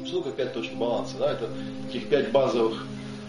Что такое 5 точек баланса? Да? Это таких 5 базовых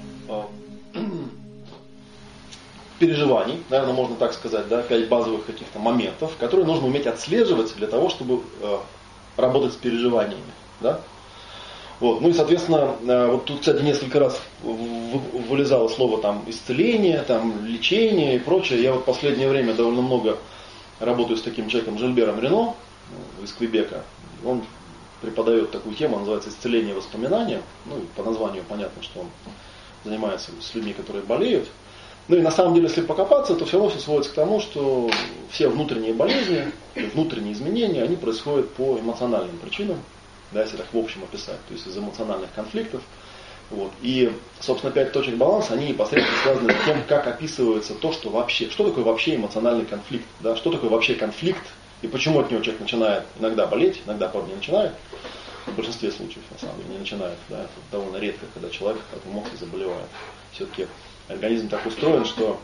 переживаний, наверное, можно так сказать, да, 5 базовых каких-то моментов, которые нужно уметь отслеживать для того, чтобы работать с переживаниями. Да? Вот. Ну и, соответственно, вот тут, кстати, несколько раз вылезало слово там исцеление, там лечение и прочее. Я вот в последнее время довольно много работаю с таким человеком, Жильбером Рено из Квебека. Он преподает такую тему, называется исцеление воспоминания. Ну, по названию понятно, что он занимается с людьми, которые болеют. Ну и на самом деле, если покопаться, то все равно все сводится к тому, что все внутренние болезни, внутренние изменения, они происходят по эмоциональным причинам, да, если так в общем описать, то есть из эмоциональных конфликтов. Вот. И, собственно, 5 точек баланса, они непосредственно связаны с тем, как описывается то, что вообще, что такое вообще эмоциональный конфликт, да, что такое вообще конфликт, и почему от него человек начинает иногда болеть, иногда, правда, не начинает, в большинстве случаев, на самом деле, не начинает, да, это довольно редко, когда человек от эмоций заболевает. Все-таки организм так устроен, что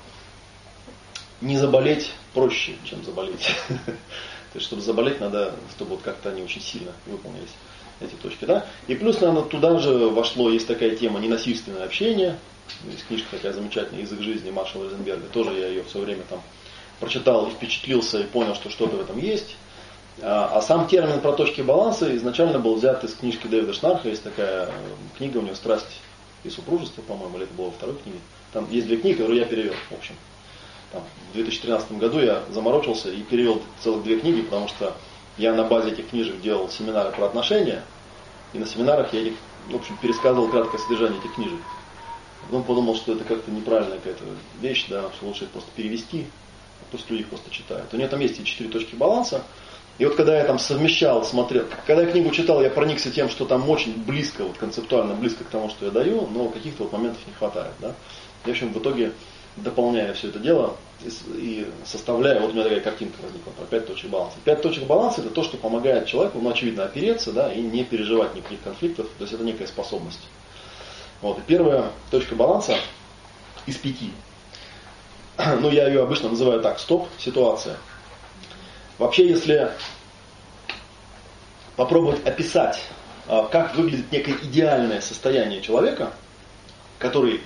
не заболеть проще, чем заболеть. То есть, чтобы заболеть, надо, чтобы вот как-то они очень сильно выполнились, эти точки. Да? И плюс, наверное, туда же вошло, есть такая тема ненасильственное общение. Есть книжка такая замечательная «Язык жизни» Маршала Розенберга. Тоже я ее все время там прочитал и впечатлился, и понял, что что-то в этом есть. А сам термин про точки баланса изначально был взят из книжки Дэвида Шнарха. Есть такая книга у него «Страсть и супружество», по-моему, или это было во второй книге. Там есть 2 книги, которые я перевел, в общем. Там, в 2013 году я заморочился и перевел целых 2 книги, потому что я на базе этих книжек делал семинары про отношения, и на семинарах я их, в общем, пересказывал краткое содержание этих книжек. Потом подумал, что это как-то неправильная какая-то вещь, да, что лучше их просто перевести, пусть люди их просто читают. У нее там есть и 4 точки баланса. И вот когда я там совмещал, смотрел, когда я книгу читал, я проникся тем, что там очень близко, вот концептуально близко к тому, что я даю, но каких-то вот моментов не хватает. Да? И, в общем, в итоге, дополняя все это дело и составляя, вот у меня такая картинка возникла про 5 точек баланса. 5 точек баланса — это то, что помогает человеку, ну, очевидно, опереться, да, и не переживать никаких конфликтов, то есть это некая способность. Вот. И первая точка баланса из 5. Ну, я ее обычно называю так: стоп-ситуация. Вообще, если попробовать описать, как выглядит некое идеальное состояние человека, который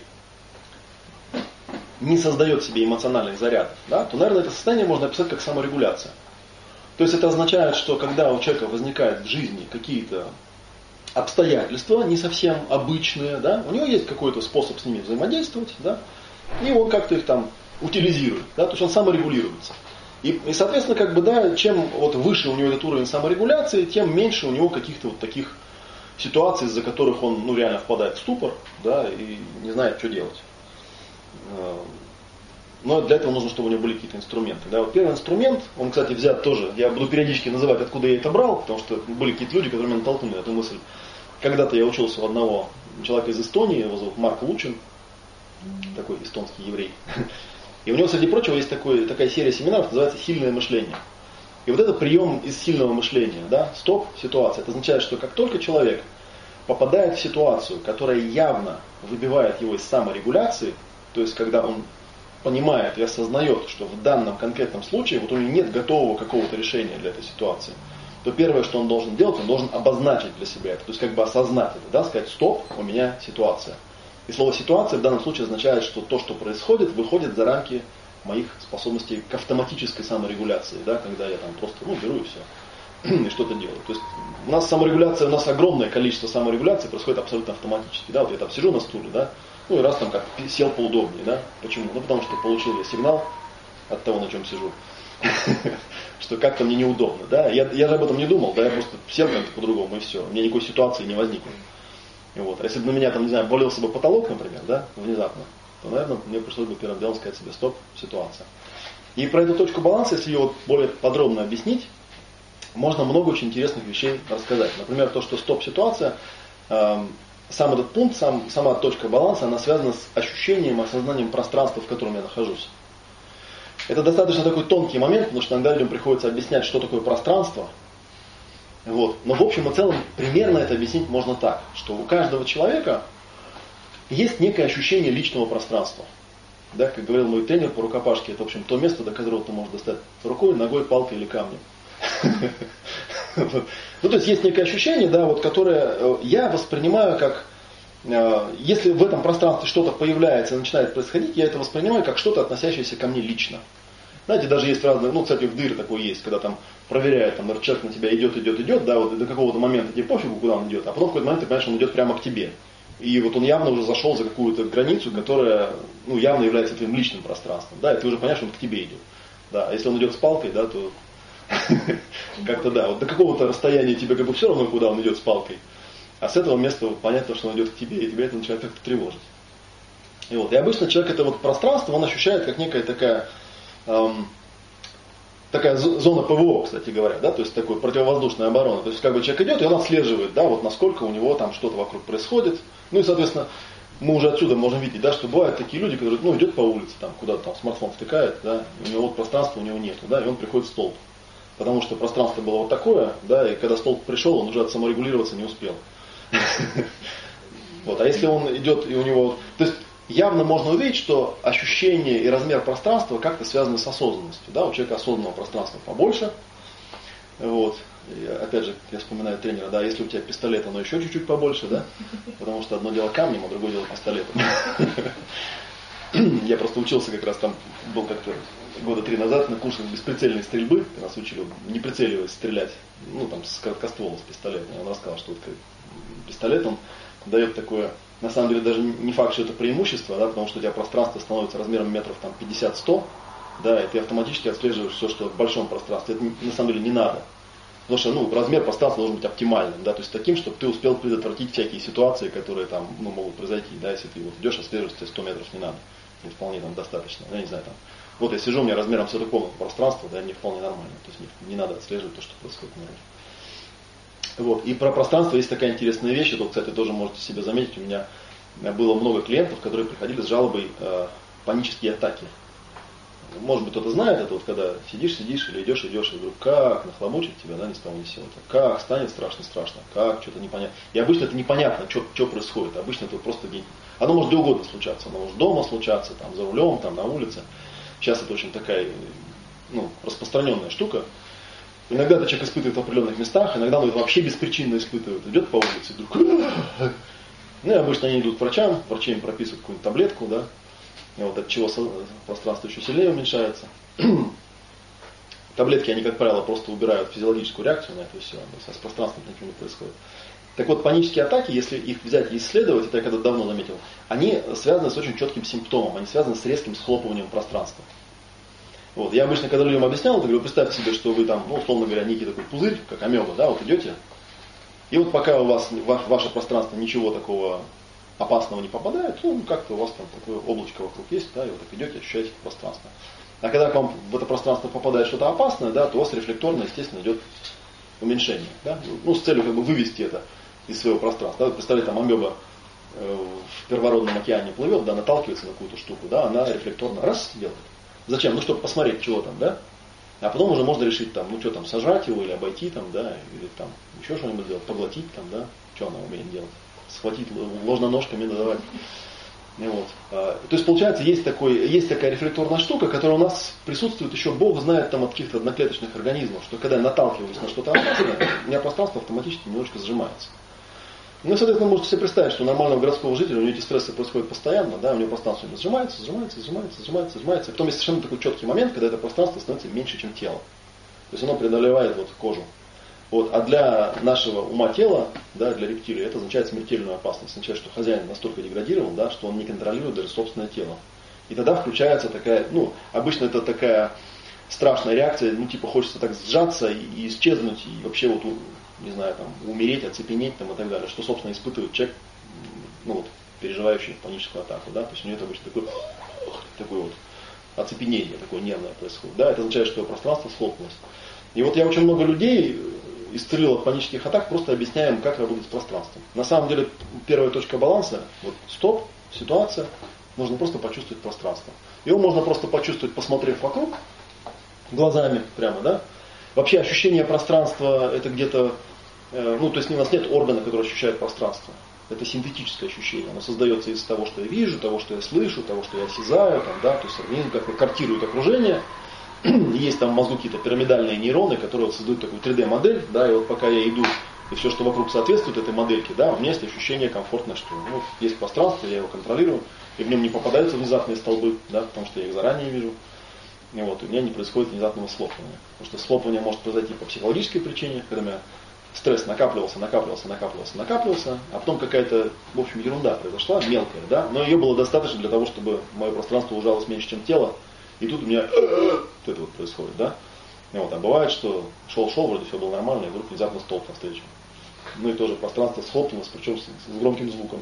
не создает себе эмоциональных зарядов, да, то, наверное, это состояние можно описать как саморегуляция. То есть это означает, что когда у человека возникают в жизни какие-то обстоятельства не совсем обычные, да, у него есть какой-то способ с ними взаимодействовать, да, и он как-то их там утилизирует, да, то есть он саморегулируется. И соответственно, как бы, да, чем вот выше у него этот уровень саморегуляции, тем меньше у него каких-то вот таких ситуаций, из-за которых он, ну, реально впадает в ступор, да, и не знает, что делать. Но для этого нужно, чтобы у него были какие-то инструменты. Да. Вот первый инструмент, он, кстати, взят тоже, я буду периодически называть, откуда я это брал, потому что были какие-то люди, которые меня натолкнули на эту мысль. Когда-то я учился у одного человека из Эстонии, его зовут Марк Лучин, такой эстонский еврей. И у него, среди прочего, есть такая серия семинаров, называется «Сильное мышление». И вот это прием из сильного мышления, да, стоп-ситуация. Это означает, что как только человек попадает в ситуацию, которая явно выбивает его из саморегуляции, то есть когда он понимает и осознает, что в данном конкретном случае вот у него нет готового какого-то решения для этой ситуации, то первое, что он должен делать, он должен обозначить для себя это, то есть как бы осознать это, да, сказать: стоп, у меня ситуация. И слово «ситуация» в данном случае означает, что то, что происходит, выходит за рамки моих способностей к автоматической саморегуляции, да, когда я там просто беру и все, и что-то делаю. То есть у нас саморегуляция, у нас огромное количество саморегуляции происходит абсолютно автоматически. Да, вот я там сижу на стуле, да, ну и раз там как сел поудобнее, да, почему? Ну потому что получил я сигнал от того, на чем сижу, что как-то мне неудобно, да, я же об этом не думал, да, я просто сел как-то по-другому и все, у меня никакой ситуации не возникло. Вот. А если бы на меня там, не знаю, болелся бы потолок, например, да, внезапно, то, наверное, мне пришлось бы первым делом сказать себе: стоп, ситуация. И про эту точку баланса, если ее вот более подробно объяснить, можно много очень интересных вещей рассказать. Например, то, что стоп-ситуация, сам этот пункт, сама точка баланса, она связана с ощущением, осознанием пространства, в котором я нахожусь. Это достаточно такой тонкий момент, потому что иногда людям приходится объяснять, что такое пространство. Вот. Но в общем и целом примерно это объяснить можно так, что у каждого человека есть некое ощущение личного пространства. Да, как говорил мой тренер по рукопашке, это, в общем, то место, до которого ты можешь достать рукой, ногой, палкой или камнем. Ну, то есть есть некое ощущение, да, вот, которое я воспринимаю как, если в этом пространстве что-то появляется и начинает происходить, я это воспринимаю как что-то, относящееся ко мне лично. Знаете, даже есть разные, ну, кстати, в дыр такой есть, когда там проверяют, там, человек на тебя идет, да, вот до какого-то момента тебе пофигу, куда он идет, а потом в какой-то момент ты понимаешь, он идет прямо к тебе. И вот он явно уже зашел за какую-то границу, которая, ну, явно является твоим личным пространством, да, и ты уже понимаешь, что он к тебе идет. Да, а если он идет с палкой, да, то как-то да, вот до какого-то расстояния тебе как бы все равно, куда он идет с палкой. А с этого места понятно, что он идет к тебе, и тебя это начинает как-то тревожить. И вот, и обычно человек это вот пространство, он ощущает как некая такая зона ПВО, кстати говоря, да, то есть такой противовоздушная оборона. То есть как бы человек идет, и он отслеживает, да, вот насколько у него там что-то вокруг происходит. Ну и, соответственно, мы уже отсюда можем видеть, да, что бывают такие люди, которые, ну, идет по улице, там, куда-то там смартфон втыкает, да, и у него вот пространства у него нету, да, и он приходит в столб. Потому что пространство было вот такое, да, и когда столб пришел, он уже саморегулироваться не успел. Вот, а если он идет, и у него, то есть явно можно увидеть, что ощущение и размер пространства как-то связаны с осознанностью, да, у человека осознанного пространства побольше, вот. И опять же, я вспоминаю тренера, да, если у тебя пистолет, оно еще чуть-чуть побольше, да, потому что одно дело камнем, а другое дело пистолетом. Я просто учился как раз там, был как-то года 3 назад на курсах бесприцельной стрельбы, нас учили, не прицеливаясь, стрелять, ну там с короткоствола, с пистолета. И он рассказал, что вот пистолет, он дает такое, на самом деле даже не факт, что это преимущество, да, потому что у тебя пространство становится размером метров там 50-100, да, и ты автоматически отслеживаешь все, что в большом пространстве. Это на самом деле не надо. Потому что, ну, размер пространства должен быть оптимальным, да, то есть таким, чтобы ты успел предотвратить всякие ситуации, которые там, ну, могут произойти, да, если ты вот идешь, отслеживаешь, тебе 100 метров не надо, и вполне там достаточно, я не знаю, там, вот я сижу, у меня размером с эту комнату пространство, да, мне вполне нормально, то есть не надо отслеживать то, что происходит наружу. Вот, и про пространство есть такая интересная вещь, это, кстати, тоже можете себе заметить, у меня было много клиентов, которые приходили с жалобой панические атаки. Может быть, кто-то знает это, вот когда сидишь или идешь, и вдруг как нахлобучит тебя, да, ни с того ни с сего. Как станет страшно, как что-то непонятно. И обычно это непонятно, что происходит. Обычно это просто день. Оно может где угодно случаться. Оно может дома случаться, там, за рулем, там, на улице. Сейчас это очень такая, ну, распространенная штука. Иногда это человек испытывает в определенных местах, иногда он вообще беспричинно испытывает. Идет по улице, вдруг. Ну и обычно они идут к врачам, врачи им прописывают какую-нибудь таблетку, да. И вот от чего пространство еще сильнее уменьшается. Таблетки, они, как правило, просто убирают физиологическую реакцию на это все, с пространством ничего не происходит. Так вот, панические атаки, если их взять и исследовать, это я когда давно заметил, они связаны с очень четким симптомом, они связаны с резким схлопыванием пространства. Вот. Я обычно, когда людям объяснял, это говорю, представьте себе, что вы там, ну, условно говоря, некий такой пузырь, как амеба, да, вот идете, и вот пока у вас, ваше пространство ничего такого опасного не попадает, ну, как-то у вас там такое облачко вокруг есть, да, и вот так идете, ощущаете пространство. А когда к вам в это пространство попадает что-то опасное, да, то у вас рефлекторно, естественно, идет уменьшение, да, ну, с целью как бы вывести это из своего пространства. Да, представляете, там амеба в первородном океане плывет, да, наталкивается на какую-то штуку, да, она рефлекторно раз делает. Зачем? Ну, чтобы посмотреть, чего там, да, а потом уже можно решить там, ну, что там, сожрать его или обойти там, да, или там еще что-нибудь делать, поглотить там, да, что она умеет делать. Схватить ложноножками надавать. И вот. То есть, получается, есть такая рефлекторная штука, которая у нас присутствует еще, Бог знает, там, от каких-то одноклеточных организмов, что когда я наталкиваюсь на что-то опасное, у меня пространство автоматически немножко сжимается. Ну, соответственно, можете себе представить, что у нормального городского жителя, у него эти стрессы происходят постоянно, да, у него пространство сжимается, и потом есть совершенно такой четкий момент, когда это пространство становится меньше, чем тело. То есть оно преодолевает вот кожу. Вот. А для нашего ума тела, да, для рептилии, это означает смертельную опасность. Означает, что хозяин настолько деградирован, да, что он не контролирует даже собственное тело. И тогда включается такая, ну, обычно это такая страшная реакция, ну, типа хочется так сжаться и исчезнуть, и вообще вот, не знаю, там, умереть, оцепенеть там, и так далее, что, собственно, испытывает человек, ну, вот, переживающий паническую атаку, да, то есть у него это обычно такое вот оцепенение, такое нервное происходит, да, это означает, что пространство схлопнулось. И вот я очень много людей исцелил от панических атак, просто объясняем, как работать с пространством. На самом деле, первая точка баланса, вот стоп, ситуация, нужно просто почувствовать пространство. Его можно просто почувствовать, посмотрев вокруг, глазами прямо, да. Вообще ощущение пространства, это где-то, ну, то есть у нас нет органа, который ощущает пространство. Это синтетическое ощущение. Оно создается из того, что я вижу, того, что я слышу, того, что я осязаю, там, да, то есть организм как-то картирует окружение, есть там в мозгу какие-то пирамидальные нейроны, которые вот создают такую 3D-модель, да, и вот пока я иду, и все, что вокруг соответствует этой модельке, да, у меня есть ощущение комфортное, что ну, есть пространство, я его контролирую, и в нем не попадаются внезапные столбы, да, потому что я их заранее вижу. И вот, у меня не происходит внезапного слопывания. Потому что слопывание может произойти по психологической причине, когда у меня стресс накапливался, а потом какая-то, в общем, ерунда произошла, мелкая, да, но ее было достаточно для того, чтобы мое пространство ужалось меньше, чем тело, и тут у меня вот это вот происходит, да. И вот, а бывает, что шел, вроде все было нормально, и вдруг внезапно столб навстречу. Ну и тоже пространство схлопнулось, причем с громким звуком.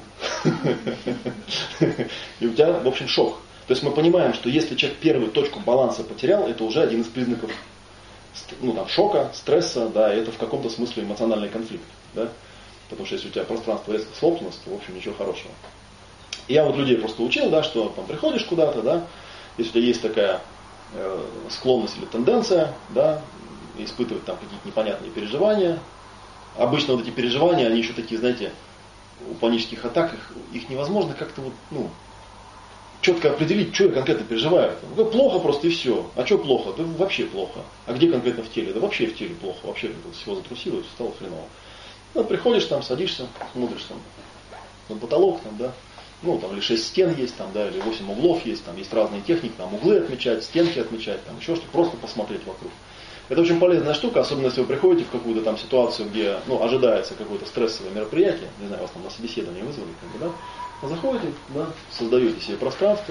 И у тебя, в общем, шок. То есть мы понимаем, что если человек первую точку баланса потерял, это уже один из признаков ну, там, шока, стресса, да, и это в каком-то смысле эмоциональный конфликт. Да? Потому что если у тебя пространство резко схлопнулось, то, в общем, ничего хорошего. И я вот людей просто учил, да, что там приходишь куда-то, да, если у тебя есть такая склонность или тенденция, да, испытывать там какие-то непонятные переживания. Обычно вот эти переживания, они еще такие, знаете, у панических атак, их невозможно как-то вот, ну, четко определить, что я конкретно переживаю. Ну, плохо просто и все. А что плохо? Да вообще плохо. А где конкретно в теле? Да вообще в теле плохо. Вообще всего затрусило, стало хреново. Ну, приходишь там, садишься, смотришь там на потолок, там, да. Ну, там или 6 стен есть, там, да, или 8 углов есть, там есть разные техники, там углы отмечать, стенки отмечать, там еще что-то, просто посмотреть вокруг. Это очень полезная штука, особенно если вы приходите в какую-то там ситуацию, где ну, ожидается какое-то стрессовое мероприятие, не знаю, вас там на собеседование вызвали, как бы, да, заходите, да, создаете себе пространство,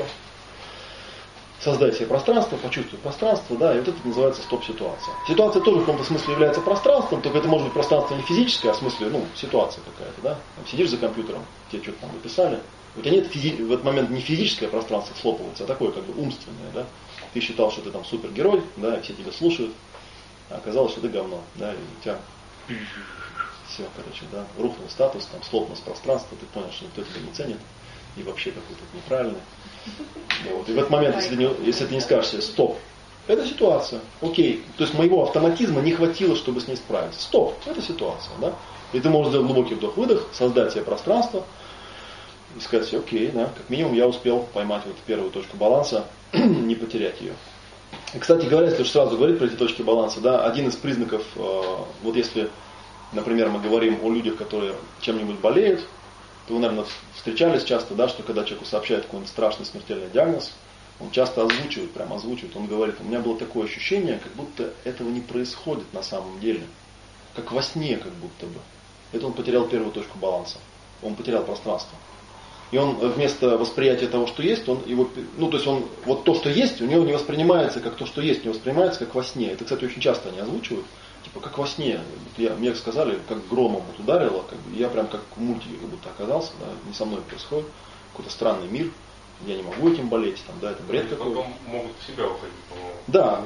создайте себе пространство, почувствуйте пространство, да, и вот это называется стоп-ситуация. Ситуация тоже в каком-то смысле является пространством, только это может быть пространство не физическое, а в смысле, ну, ситуация какая-то, да, там, сидишь за компьютером, тебе что-то там написали, у тебя нет в этот момент не физическое пространство слопывается, а такое как бы умственное, да, ты считал, что ты там супергерой, да, и все тебя слушают, а оказалось, что ты говно, да, и у тебя все, короче, да, рухнул статус, там, слопнулось пространство, ты понял, что никто тебя не ценит, и вообще какой-то неправильный. Вот. И в этот момент, если ты не скажешь себе стоп, это ситуация, окей, то есть моего автоматизма не хватило, чтобы с ней справиться. Стоп, это ситуация, да. И ты можешь сделать глубокий вдох-выдох, создать себе пространство и сказать себе, окей, да, как минимум я успел поймать вот первую точку баланса, не потерять ее. И, кстати говоря, если уж сразу говорить про эти точки баланса, да, один из признаков, вот если, например, мы говорим о людях, которые чем-нибудь болеют, то вы, наверное, встречались часто, да, что когда человеку сообщают какой-нибудь страшный смертельный диагноз, он часто озвучивает, он говорит, у меня было такое ощущение, как будто этого не происходит на самом деле, как во сне как будто бы. Это он потерял первую точку баланса, он потерял пространство. И он вместо восприятия того, что есть, он его, ну то есть он, вот то, что есть, у него не воспринимается как то, что есть, не воспринимается как во сне. Это, кстати, очень часто они озвучивают, типа как во сне. Мне сказали, как громом вот ударило, как бы, я прям как в мультике как будто оказался, да, не со мной происходит, какой-то странный мир, я не могу этим болеть, там, да, это бред какой-то. Потом могут в себя уходить, по-моему. Да,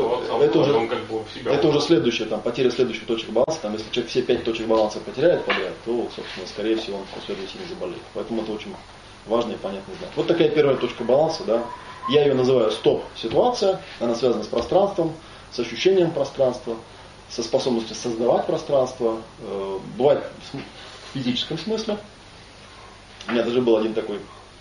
это уже следующая, там, потеря следующих точек баланса. Там, если человек все 5 точек баланса потеряет подряд, то, собственно, скорее всего, он после этого сильно заболеет. Поэтому это очень важный и понятный знак. Вот такая первая точка баланса, да. Я ее называю стоп-ситуация. Она связана с пространством, с ощущением пространства, со способностью создавать пространство. Бывает в физическом смысле. У меня даже был один такой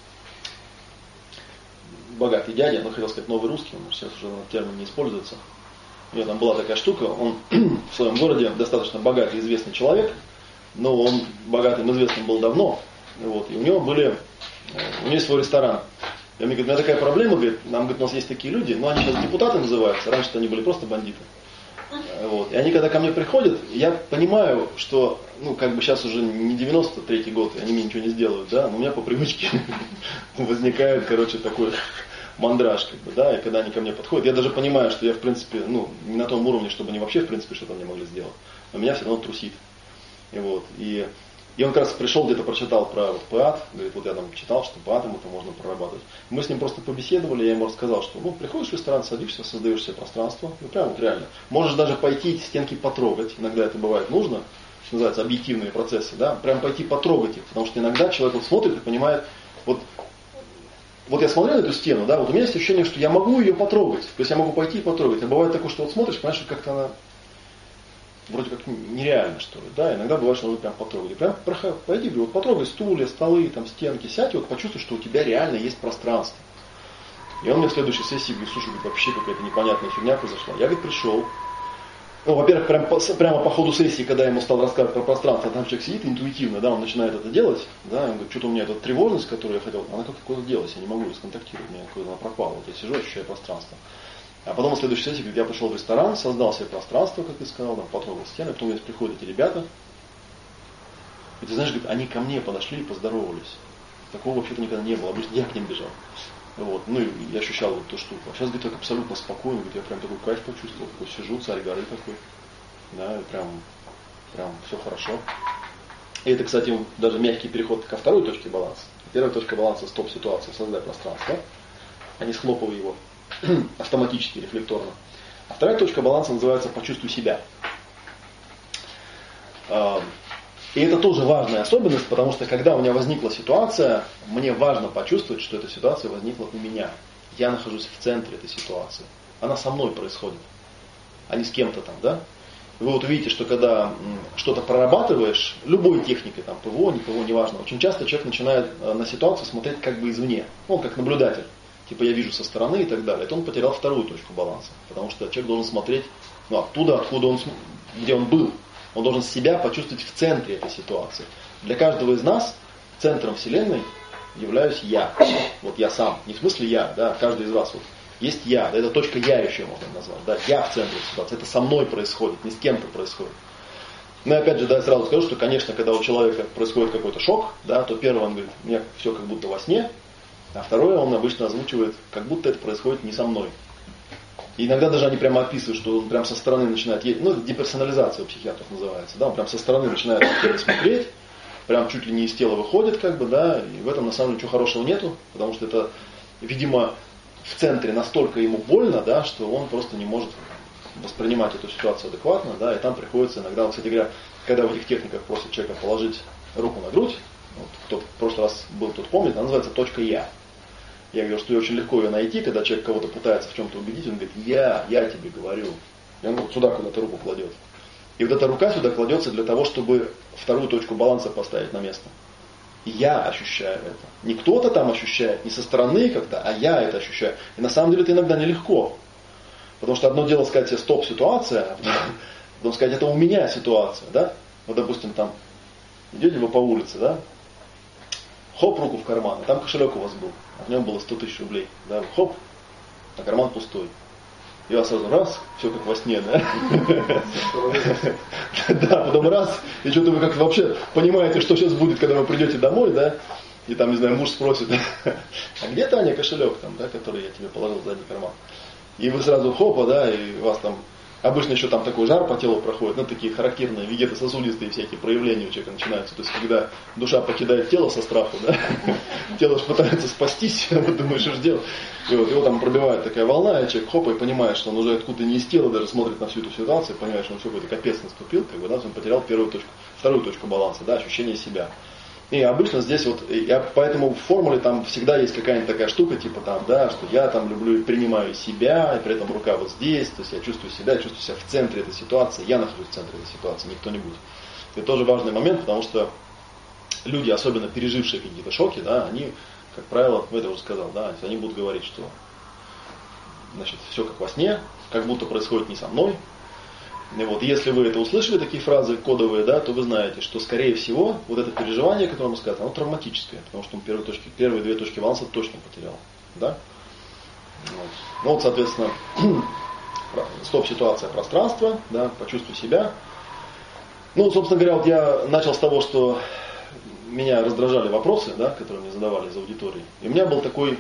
богатый дядя, хотел сказать новый русский, он сейчас уже термин не используется. У него там была такая штука, он в своем городе достаточно богатый, известный человек, но он богатым, известным был давно, вот, и у него есть свой ресторан. И он мне говорит, у меня такая проблема, говорит, у нас есть такие люди, но они сейчас депутаты называются, раньше-то они были просто бандиты. Вот. И они когда ко мне приходят, я понимаю, что, сейчас уже не 93-й год, и они мне ничего не сделают, да, но у меня по привычке возникает, такой мандраж, да, и когда они ко мне подходят, я даже понимаю, что я, в принципе, не на том уровне, чтобы они вообще, в принципе, что-то мне могли сделать, но меня все равно трусит. И он как раз пришел, где-то прочитал про ПАД, говорит, вот я там читал, что ПАДом это можно прорабатывать. Мы с ним просто побеседовали, я ему рассказал, что приходишь в ресторан, садишься, создаешь себе пространство, прям вот реально. Можешь даже пойти эти стенки потрогать, иногда это бывает нужно, что называется объективные процессы, да, прям пойти потрогать их, потому что иногда человек вот смотрит и понимает, вот я смотрю на эту стену, да, вот у меня есть ощущение, что я могу ее потрогать, то есть я могу пойти и потрогать, а бывает такое, что вот смотришь, понимаешь, что как-то она вроде как нереально, что ли, да, иногда бывает, что надо прям потрогать. Прям пойди, вот потрогай стулья, столы, там, стенки, сядь, и вот почувствуй, что у тебя реально есть пространство. И он мне в следующей сессии говорит, слушай, вообще какая-то непонятная фигня произошла. Я, говорит, пришел. Ну, во-первых, прямо по ходу сессии, когда я ему стал рассказывать про пространство, там человек сидит интуитивно, да, он начинает это делать, да, он говорит, что-то у меня эта тревожность, которую я хотел, она как-то куда-то делась, я не могу ее сконтактировать, у меня куда-то она пропала, вот я сижу, ощущаю пространство. А потом на следующей сессии, говорит, я пришел в ресторан, создал себе пространство, как ты сказал, там, потрогал стены, потом приходят эти ребята, и ты знаешь, говорит, они ко мне подошли и поздоровались. Такого вообще-то никогда не было, обычно я к ним бежал. Вот. Ну и я ощущал вот ту штуку. А сейчас, говорит, так абсолютно спокойно, говорит, я прям такой кайф почувствовал, такой сижу, царь горы такой. Да, и прям все хорошо. И это, кстати, даже мягкий переход ко второй точке баланса. Первая точка баланса — стоп-ситуация, создай пространство, а не схлопывай его автоматически, рефлекторно. А вторая точка баланса называется «почувствуй себя». И это тоже важная особенность, потому что когда у меня возникла ситуация, мне важно почувствовать, что эта ситуация возникла у меня. Я нахожусь в центре этой ситуации. Она со мной происходит, а не с кем-то там, да? Вы вот увидите, что когда что-то прорабатываешь, любой техникой, там, ПВО, не ПВО, неважно, очень часто человек начинает на ситуацию смотреть как бы извне. Он как наблюдатель. Типа я вижу со стороны и так далее. Это он потерял вторую точку баланса. Потому что человек должен смотреть оттуда, откуда он, где он был. Он должен себя почувствовать в центре этой ситуации. Для каждого из нас центром Вселенной являюсь я. Вот я сам. Не в смысле я, да, каждый из вас. Вот. Есть я, да, это точка я еще можно назвать. Да, я в центре ситуации. Это со мной происходит, не с кем-то происходит. Но опять же, да, я сразу скажу, что, конечно, когда у человека происходит какой-то шок, да, то первый он говорит, у меня все как будто во сне, а второе он обычно озвучивает, как будто это происходит не со мной. И иногда даже они прямо описывают, что он прям со стороны начинает, ну, деперсонализация у психиатров называется, да, он прям со стороны начинает смотреть, прям чуть ли не из тела выходит, как бы, да, и в этом на самом деле ничего хорошего нету, потому что это, видимо, в центре настолько ему больно, да, что он просто не может воспринимать эту ситуацию адекватно, да, и там приходится иногда, кстати говоря, когда в этих техниках просят человека положить руку на грудь, вот, кто в прошлый раз был, тот помнит, она называется точка «я». Я говорю, что очень легко ее найти, когда человек кого-то пытается в чем-то убедить, он говорит, я тебе говорю. И он вот сюда куда-то руку кладет. И вот эта рука сюда кладется для того, чтобы вторую точку баланса поставить на место. Я ощущаю это. Не кто-то там ощущает, не со стороны как-то, а я это ощущаю. И на самом деле это иногда нелегко. Потому что одно дело сказать себе стоп-ситуация, а потом сказать, это у меня ситуация. Да? Вот, допустим, там идете вы по улице, да? Хоп, руку в карман, а там кошелек у вас был, а в нем было 100 тысяч рублей. Да? Хоп, а карман пустой. И у вас сразу раз, все как во сне, да? Да, потом раз, и что-то вы как вообще понимаете, что сейчас будет, когда вы придете домой, да? И там, не знаю, муж спросит, а где Таня кошелек там, да, который я тебе положил в задний карман? И вы сразу хопа, да, и у вас там обычно еще там такой жар по телу проходит, ну, такие характерные вегетососудистые всякие проявления у человека начинаются. То есть, когда душа покидает тело со страху, да, тело же пытается спастись, а вот думаешь, что же делать. И вот его там пробивает такая волна, и человек хопа и понимает, что он уже откуда-то не из тела даже смотрит на всю эту ситуацию, понимает, что он все какой-то капец наступил, как бы, да, он потерял вторую точку баланса, да, ощущение себя. И обычно здесь вот, поэтому в формуле там всегда есть какая-нибудь такая штука, типа там, да, что я там люблю и принимаю себя, и при этом рука вот здесь, то есть я чувствую себя в центре этой ситуации, я нахожусь в центре этой ситуации, не кто-нибудь. Это тоже важный момент, потому что люди, особенно пережившие какие-то шоки, да, они, как правило, я это уже сказал, да, они будут говорить, что, значит, все как во сне, как будто происходит не со мной. И вот, если вы это услышали, такие фразы кодовые, да, то вы знаете, что, скорее всего, вот это переживание, которое мы сказали, оно травматическое, потому что он первые две точки баланса точно потерял. Да? Вот. Ну вот, соответственно, стоп-ситуация пространства, да, почувствуй себя. Ну, собственно говоря, вот я начал с того, что меня раздражали вопросы, да, которые мне задавали из аудитории. И у меня был такой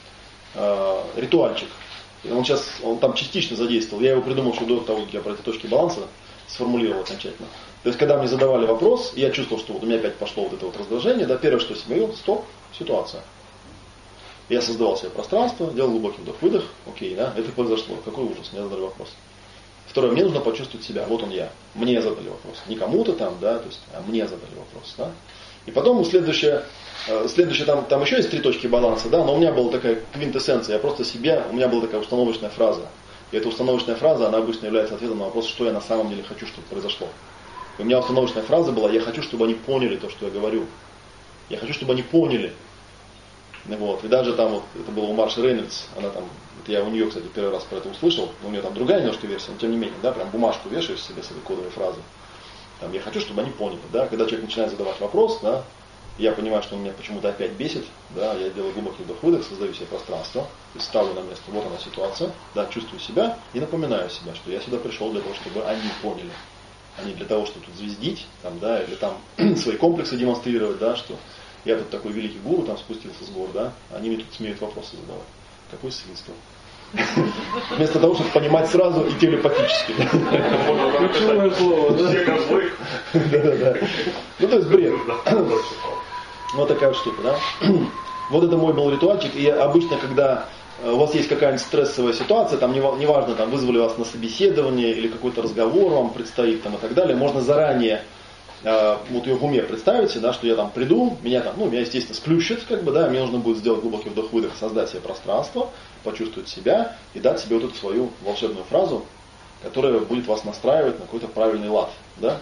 ритуальчик. Он там частично задействовал. Я его придумал еще до того, как я про эти точки баланса сформулировал окончательно. То есть, когда мне задавали вопрос, я чувствовал, что вот у меня опять пошло вот это вот раздражение, да, первое, что я себе говорил, стоп, ситуация. Я создавал себе пространство, делал глубокий вдох-выдох, окей, да, это произошло, какой ужас, мне задали вопрос. Второе, мне нужно почувствовать себя, вот он я, мне задали вопрос, не кому-то там, да, то есть, а мне задали вопрос, да. И потом следующее там еще есть 3 точки баланса, да, но у меня была такая квинтэссенция, у меня была такая установочная фраза. И эта установочная фраза, она обычно является ответом на вопрос, что я на самом деле хочу, чтобы произошло. И у меня установочная фраза была, я хочу, чтобы они поняли то, что я говорю. Я хочу, чтобы они поняли. Вот. И даже там вот, это было у Марши Рейнольдс, она там, это я у нее, кстати, первый раз про это услышал, у нее там другая немножко версия, но тем не менее, да, прям бумажку вешаешь себе с этой кодовой фразой. Там, я хочу, чтобы они поняли, да, когда человек начинает задавать вопрос, да, я понимаю, что он меня почему-то опять бесит, да, я делаю глубокий вдох-выдох, создаю себе пространство, то есть ставлю на место, вот она ситуация, да, чувствую себя и напоминаю себя, что я сюда пришел для того, чтобы они поняли, а не для того, чтобы тут звездить, там, да, или там свои комплексы демонстрировать, да, что я тут такой великий гуру, там спустился с гор, да, они мне тут смеют вопросы задавать. Какое свинство. Вместо того, чтобы понимать сразу и телепатически. Ключевое слово, да? Все козлы. Да. Ну, то есть бред. Вот такая вот штука, да. Вот это мой был ритуальчик. И обычно, когда у вас есть какая-нибудь стрессовая ситуация, там неважно, там вызвали вас на собеседование или какой-то разговор вам предстоит там, и так далее, можно заранее вот ее в уме представить, да, что я там приду, меня там, ну, меня, естественно, сплющит, как бы, да, мне нужно будет сделать глубокий вдох-выдох, создать себе пространство, почувствовать себя и дать себе вот эту свою волшебную фразу, которая будет вас настраивать на какой-то правильный лад, да.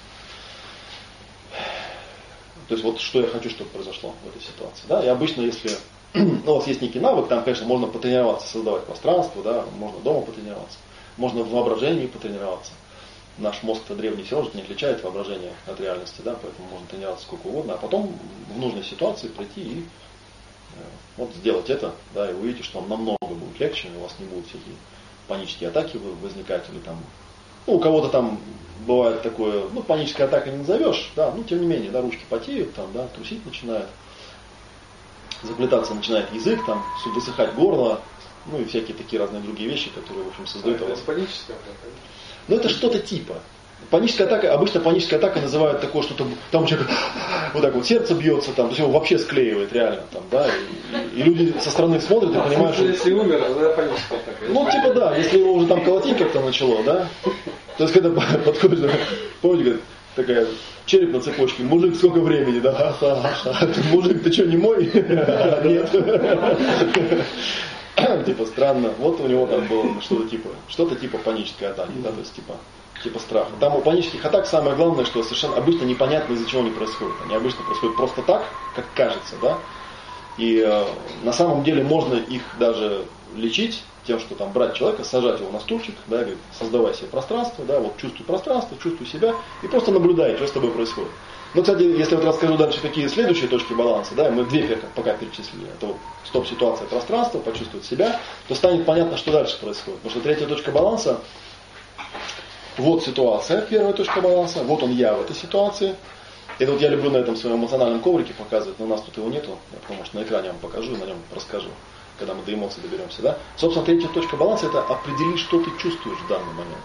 То есть вот что я хочу, чтобы произошло в этой ситуации, да. И обычно, если у вас есть некий навык, там, конечно, можно потренироваться, создавать пространство, да, можно дома потренироваться, можно в воображении потренироваться. Наш мозг-то древний все равно не отличает воображение от реальности, да, поэтому можно тренироваться сколько угодно, а потом в нужной ситуации прийти и вот сделать это, да, и вы увидите, что вам намного будет легче, у вас не будут всякие панические атаки возникать, или там, ну, у кого-то там бывает такое, ну, паническая атака не назовешь, да, ну, тем не менее, да, ручки потеют, там, да, трусить начинает, заплетаться начинает язык, там, высыхать горло, ну, и всякие такие разные другие вещи, которые, в общем, создают у вас. Паническая атака. Ну, это что-то типа. Паническая атака, обычно паническая атака называют такое что-то, там у человека вот так вот сердце бьется, там, то есть его вообще склеивает реально, там, да, и люди со стороны смотрят и понимают, что... Если умер, тогда паническая атака. Ну, типа да, если его уже там колотить как-то начало, да, то есть когда подходит, помните, говорит, такая череп на цепочке, мужик, сколько времени, да, ха-ха-ха, мужик, ты что, не мой? Нет. Типа странно, вот у него там было что-то типа панической атаки, да, то есть типа страха. Там у панических атак самое главное, что совершенно обычно непонятно, из-за чего они происходят. Они обычно происходят просто так, как кажется, да. И на самом деле можно их даже лечить тем, что там брать человека, сажать его на стульчик, да, говорит, создавай себе пространство, да, вот чувствуй пространство, чувствуй себя и просто наблюдай, что с тобой происходит. Ну, кстати, если вот расскажу дальше, какие следующие точки баланса, да, мы две пока перечислили, это вот стоп-ситуация пространства, почувствовать себя, то станет понятно, что дальше происходит. Потому что третья точка баланса, вот ситуация, первая точка баланса, вот он я в этой ситуации. Это вот я люблю на этом своем эмоциональном коврике показывать, но у нас тут его нету, потому что на экране вам покажу и на нем расскажу, когда мы до эмоций доберемся, да. Собственно, третья точка баланса — это определи, что ты чувствуешь в данный момент.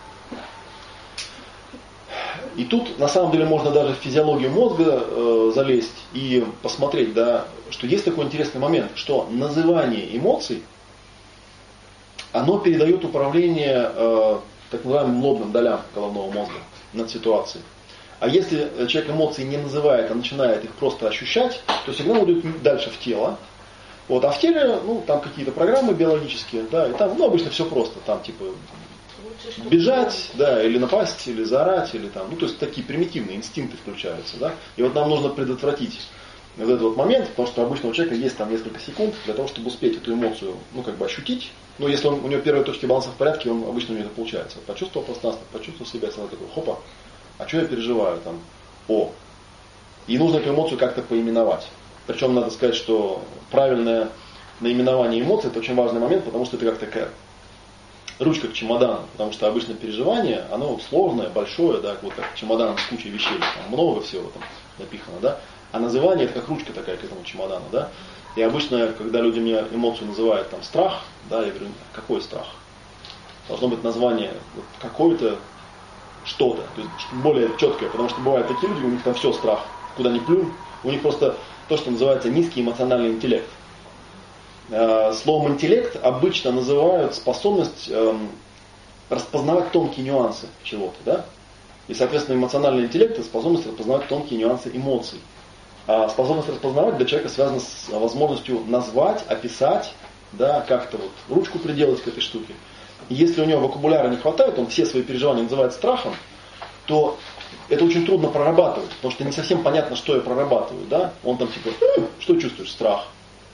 И тут, на самом деле, можно даже в физиологию мозга залезть и посмотреть, да, что есть такой интересный момент, что называние эмоций, оно передает управление так называемым лобным долям головного мозга над ситуацией. А если человек эмоции не называет, а начинает их просто ощущать, то сигнал идет дальше в тело. Вот, а в теле, ну, там какие-то программы биологические, да, и там, ну, обычно все просто, там, типа, бежать, да, или напасть, или заорать, или там, ну, то есть такие примитивные инстинкты включаются, да. И вот нам нужно предотвратить вот этот вот момент, потому что обычно у человека есть там несколько секунд для того, чтобы успеть эту эмоцию, ну, как бы ощутить. Но если у него первые точки баланса в порядке, он обычно у него это получается. Почувствовал пространство, почувствовал себя, сразу такой, хопа, а что я переживаю там? О. И нужно эту эмоцию как-то поименовать. Причем надо сказать, что правильное наименование эмоций — это очень важный момент, потому что это как такая ручка к чемодану, потому что обычно переживание, оно сложное, большое, да, вот как чемодан с кучей вещей, там много всего там напихано, да, а называние — это как ручка такая к этому чемодану, да. И обычно, когда люди мне эмоцию называют там страх, да, я говорю, какой страх? Должно быть название вот, какое-то что-то, то есть более четкое, потому что бывают такие люди, у них там все страх, куда ни плюнь, у них просто то, что называется низкий эмоциональный интеллект. Словом интеллект обычно называют способность распознавать тонкие нюансы чего-то, да? И, соответственно, эмоциональный интеллект — это способность распознавать тонкие нюансы эмоций. А способность распознавать для человека связана с возможностью назвать, описать, да, как-то вот ручку приделать к этой штуке. И если у него вокабуляра не хватает, он все свои переживания называет страхом, то это очень трудно прорабатывать, потому что не совсем понятно, что я прорабатываю, да? Он там типа, что чувствуешь? Страх.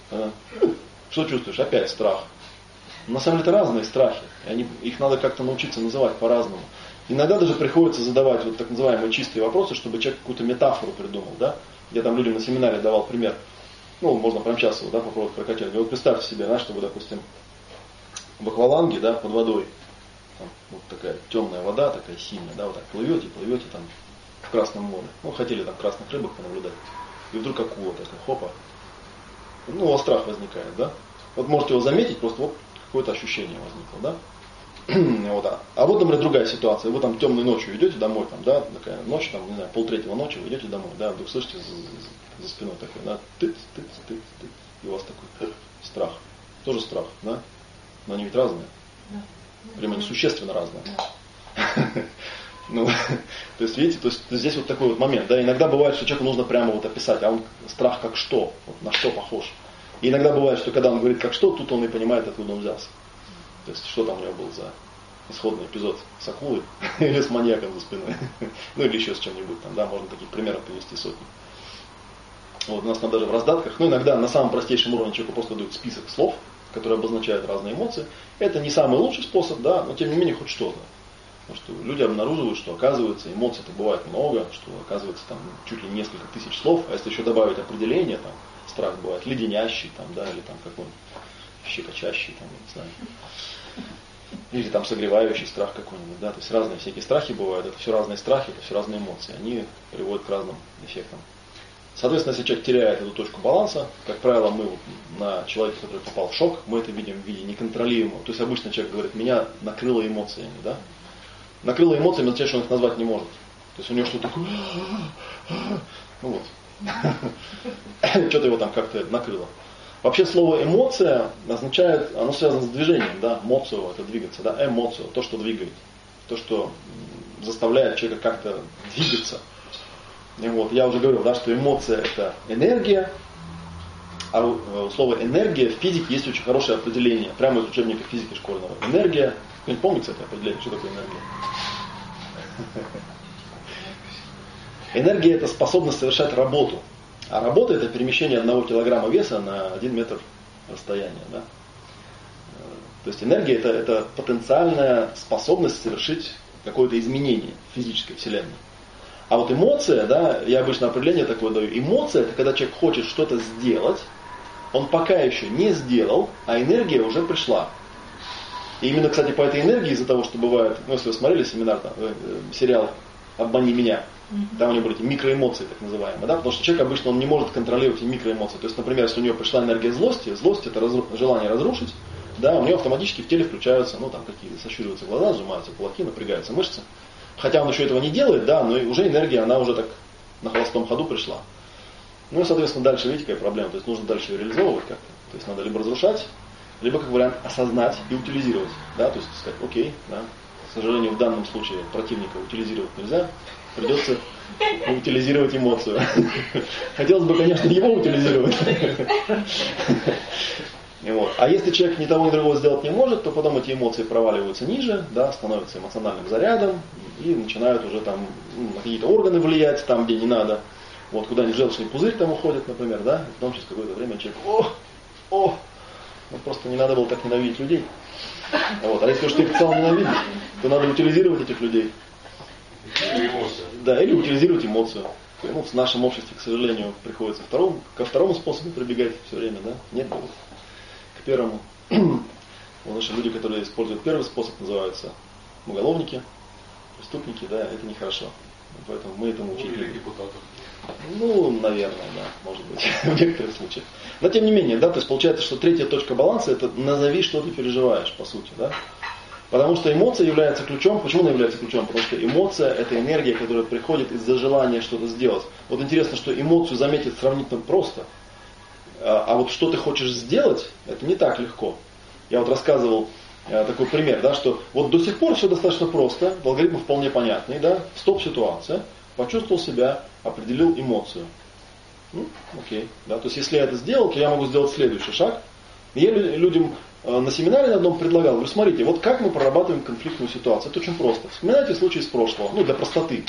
Что чувствуешь? Опять страх. На самом деле это разные страхи. Их надо как-то научиться называть по-разному. Иногда даже приходится задавать вот так называемые чистые вопросы, чтобы человек какую-то метафору придумал. Да? Я там людям на семинаре давал пример. Можно прямо сейчас его, попробовать прокачать. Вот представьте себе, что вы, допустим, в акваланге, под водой, там, вот такая темная вода, такая синяя, вот так плывете там в Красном море. Хотели там красных рыбок понаблюдать. И вдруг акула такая, хопа. У вас страх возникает, да? Вот можете его заметить, просто вот какое-то ощущение возникло, да? А вот, например, другая ситуация. Вы там темной ночью идете домой, такая ночь, 2:30 ночи, вы идете домой, вдруг слышите за спиной такой, тыц, и у вас такой страх. Тоже страх, да? Но они ведь разные. Прямо они существенно разные. То есть, видите, здесь вот такой вот момент. Да? Иногда бывает, что человеку нужно прямо вот описать, а он страх как что, на что похож. И иногда бывает, что когда он говорит как что, тут он и понимает, откуда он взялся. То есть, что там у него был за исходный эпизод с акулой или с маньяком за спиной. Или еще с чем-нибудь там, можно таких примеров привести сотни. У нас там даже в раздатках, иногда на самом простейшем уровне человеку просто дают список слов, которые обозначают разные эмоции. Это не самый лучший способ, но тем не менее хоть что-то. Потому что люди обнаруживают, что оказывается эмоций-то бывает много, что оказывается там чуть ли несколько тысяч слов, а если еще добавить определение, страх бывает леденящий, или там какой-нибудь щекочащий, не знаю. Или там согревающий страх какой-нибудь, то есть разные всякие страхи бывают, это все разные страхи, это все разные эмоции, они приводят к разным эффектам. Соответственно, если человек теряет эту точку баланса, как правило, мы на человека, который попал в шок, мы это видим в виде неконтролируемого. То есть обычно человек говорит, меня накрыло эмоциями, Накрыло эмоциями, означает, что он их назвать не может. То есть у него что-то такое, что-то его там как-то накрыло. Вообще слово эмоция означает, оно связано с движением, моцио, это двигаться, эмоцио, то, что двигает, то, что заставляет человека как-то двигаться. И я уже говорил, что эмоция это энергия, а у слова энергия в физике есть очень хорошее определение, прямо из учебника физики школьного. Энергия, кто-нибудь помните это определение, что такое энергия? Энергия это способность совершать работу. А работа это перемещение 1 килограмма веса на 1 метр расстояния. То есть энергия это потенциальная способность совершить какое-то изменение в физической вселенной. А вот эмоция, я обычно определение такое даю. Эмоция это когда человек хочет что-то сделать, он пока еще не сделал, а энергия уже пришла. И именно, кстати, по этой энергии, из-за того, что бывает, если вы смотрели семинар, сериал «Обмани меня», там у него были эти микроэмоции, так называемые, потому что человек обычно он не может контролировать эти микроэмоции. То есть, например, если у него пришла энергия злости, злость это желание разрушить, у него автоматически в теле включаются, какие-то сощуриваются глаза, сжимаются кулаки, напрягаются мышцы. Хотя он еще этого не делает, но уже энергия, она уже так на холостом ходу пришла. И, соответственно, дальше, видите, какая проблема. То есть нужно дальше ее реализовывать как-то. То есть надо либо разрушать, либо, как вариант, осознать и утилизировать. То есть сказать, окей, к сожалению, в данном случае противника утилизировать нельзя, придется утилизировать эмоцию. Хотелось бы, конечно, его утилизировать. А если человек ни того, ни другого сделать не может, то потом эти эмоции проваливаются ниже, становятся эмоциональным зарядом и начинают уже там на какие-то органы влиять, там, где не надо. Куда-нибудь желчный пузырь там уходит, например, и потом через какое-то время человек, просто не надо было так ненавидеть людей. А если уж ты их стал ненавидеть, то надо утилизировать этих людей. Или утилизировать эмоцию. В нашем обществе, к сожалению, приходится ко второму способу прибегать все время, Нет, к первому. Наши люди, которые используют первый способ, называются уголовники, преступники, это нехорошо. Поэтому мы этому учить не будем. Наверное, может быть, в некоторых случаях. Но тем не менее, то есть получается, что третья точка баланса это назови, что ты переживаешь, по сути, Потому что эмоция является ключом. Почему она является ключом? Потому что эмоция это энергия, которая приходит из-за желания что-то сделать. Интересно, что эмоцию заметить сравнительно просто. А вот что ты хочешь сделать, это не так легко. Я рассказывал такой пример, что до сих пор все достаточно просто, алгоритм вполне понятный, стоп-ситуация, почувствовал себя, определил эмоцию. Окей, то есть если я это сделал, то я могу сделать следующий шаг. И я людям на семинаре на одном предлагал, говорю, смотрите, как мы прорабатываем конфликтную ситуацию. Это очень просто. Вспоминайте случай из прошлого, для простоты.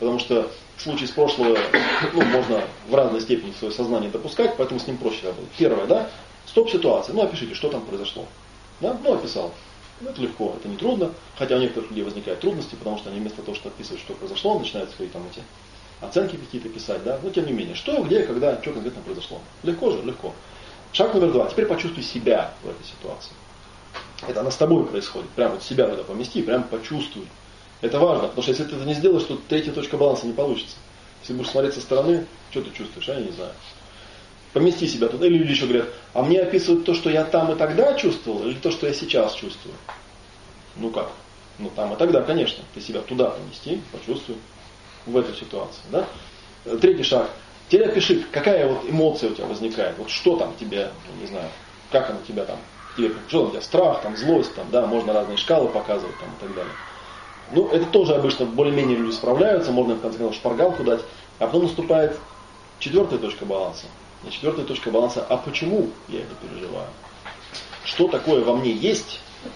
Потому что случай с прошлого можно в разной степени в свое сознание допускать, поэтому с ним проще работать. Первое, да, стоп-ситуация. Опишите, что там произошло. Да? Описал. Это легко, это не трудно. Хотя у некоторых людей возникают трудности, потому что они вместо того, чтобы описывать, что произошло, начинают свои там эти оценки какие-то писать. Да? Но тем не менее, что, где, когда, что конкретно произошло. Легко же, легко. Шаг номер 2. Теперь почувствуй себя в этой ситуации. Это она с тобой происходит. Прямо вот себя в это помести и прямо почувствуй. Это важно, потому что если ты это не сделаешь, то третья точка баланса не получится. Если будешь смотреть со стороны, что ты чувствуешь, я не знаю. Помести себя туда. Или люди еще говорят, а мне описывают то, что я там и тогда чувствовал, или то, что я сейчас чувствую. Ну как? Ну там и тогда, конечно. Ты себя туда помести, почувствуй в этой ситуации. Да? Третий шаг. Теперь опиши, какая вот эмоция у тебя возникает. Вот что там тебе, не знаю, как она тебя там, что у тебя страх, там, злость, там, да, можно разные шкалы показывать там, и так далее. Ну, это тоже обычно более-менее люди справляются, можно в конце концов шпаргалку дать. А потом наступает четвертая точка баланса. И четвертая точка баланса, а почему я это переживаю? Что такое во мне есть,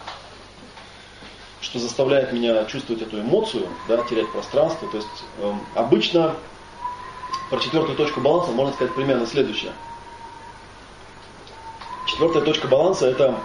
что заставляет меня чувствовать эту эмоцию, да, терять пространство. То есть обычно про четвертую точку баланса можно сказать примерно следующее. Четвертая точка баланса это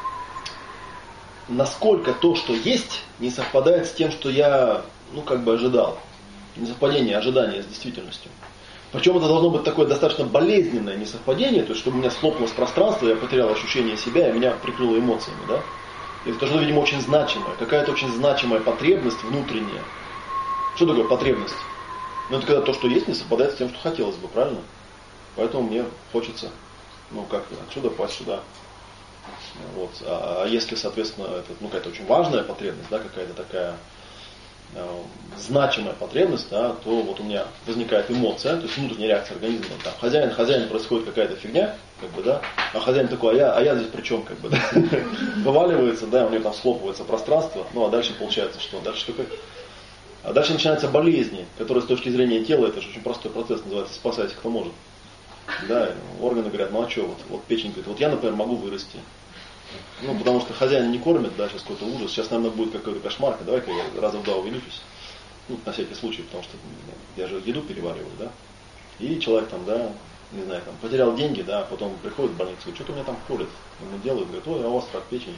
насколько то, что есть, не совпадает с тем, что я, ожидал. Несовпадение ожидания с действительностью. Причем это должно быть такое достаточно болезненное несовпадение, то есть чтобы у меня схлопнулось пространство, я потерял ощущение себя, и меня прикрыло эмоциями. Да? И это тоже, видимо, очень значимое. Какая-то очень значимая потребность внутренняя. Что такое потребность? Это когда то, что есть, не совпадает с тем, что хотелось бы, правильно? Поэтому мне хочется, отсюда попасть сюда. Вот. А если, соответственно, это какая-то очень важная потребность, да, какая-то такая значимая потребность, да, то вот у меня возникает эмоция, то есть внутренняя реакция организма. Там, хозяин происходит какая-то фигня, да, а хозяин такой, а я здесь при чем, да, вываливается, да, у него там схлопывается пространство, а дальше получается что? А дальше начинаются болезни, которые с точки зрения тела, это же очень простой процесс, называется «спасайте, кто может». Да, органы говорят, а что, вот печень говорит, я, например, могу вырасти. Потому что хозяин не кормит, да, сейчас какой-то ужас. Сейчас, наверное, будет какой-то кошмар, давай-ка я раза в два увеличусь. На всякий случай, потому что я же еду перевариваю, да. И человек там, да, не знаю, там, потерял деньги, да, потом приходит в больницу, говорит, что-то у меня там колет. Ему делают, говорит, ой, а у вас рак печени.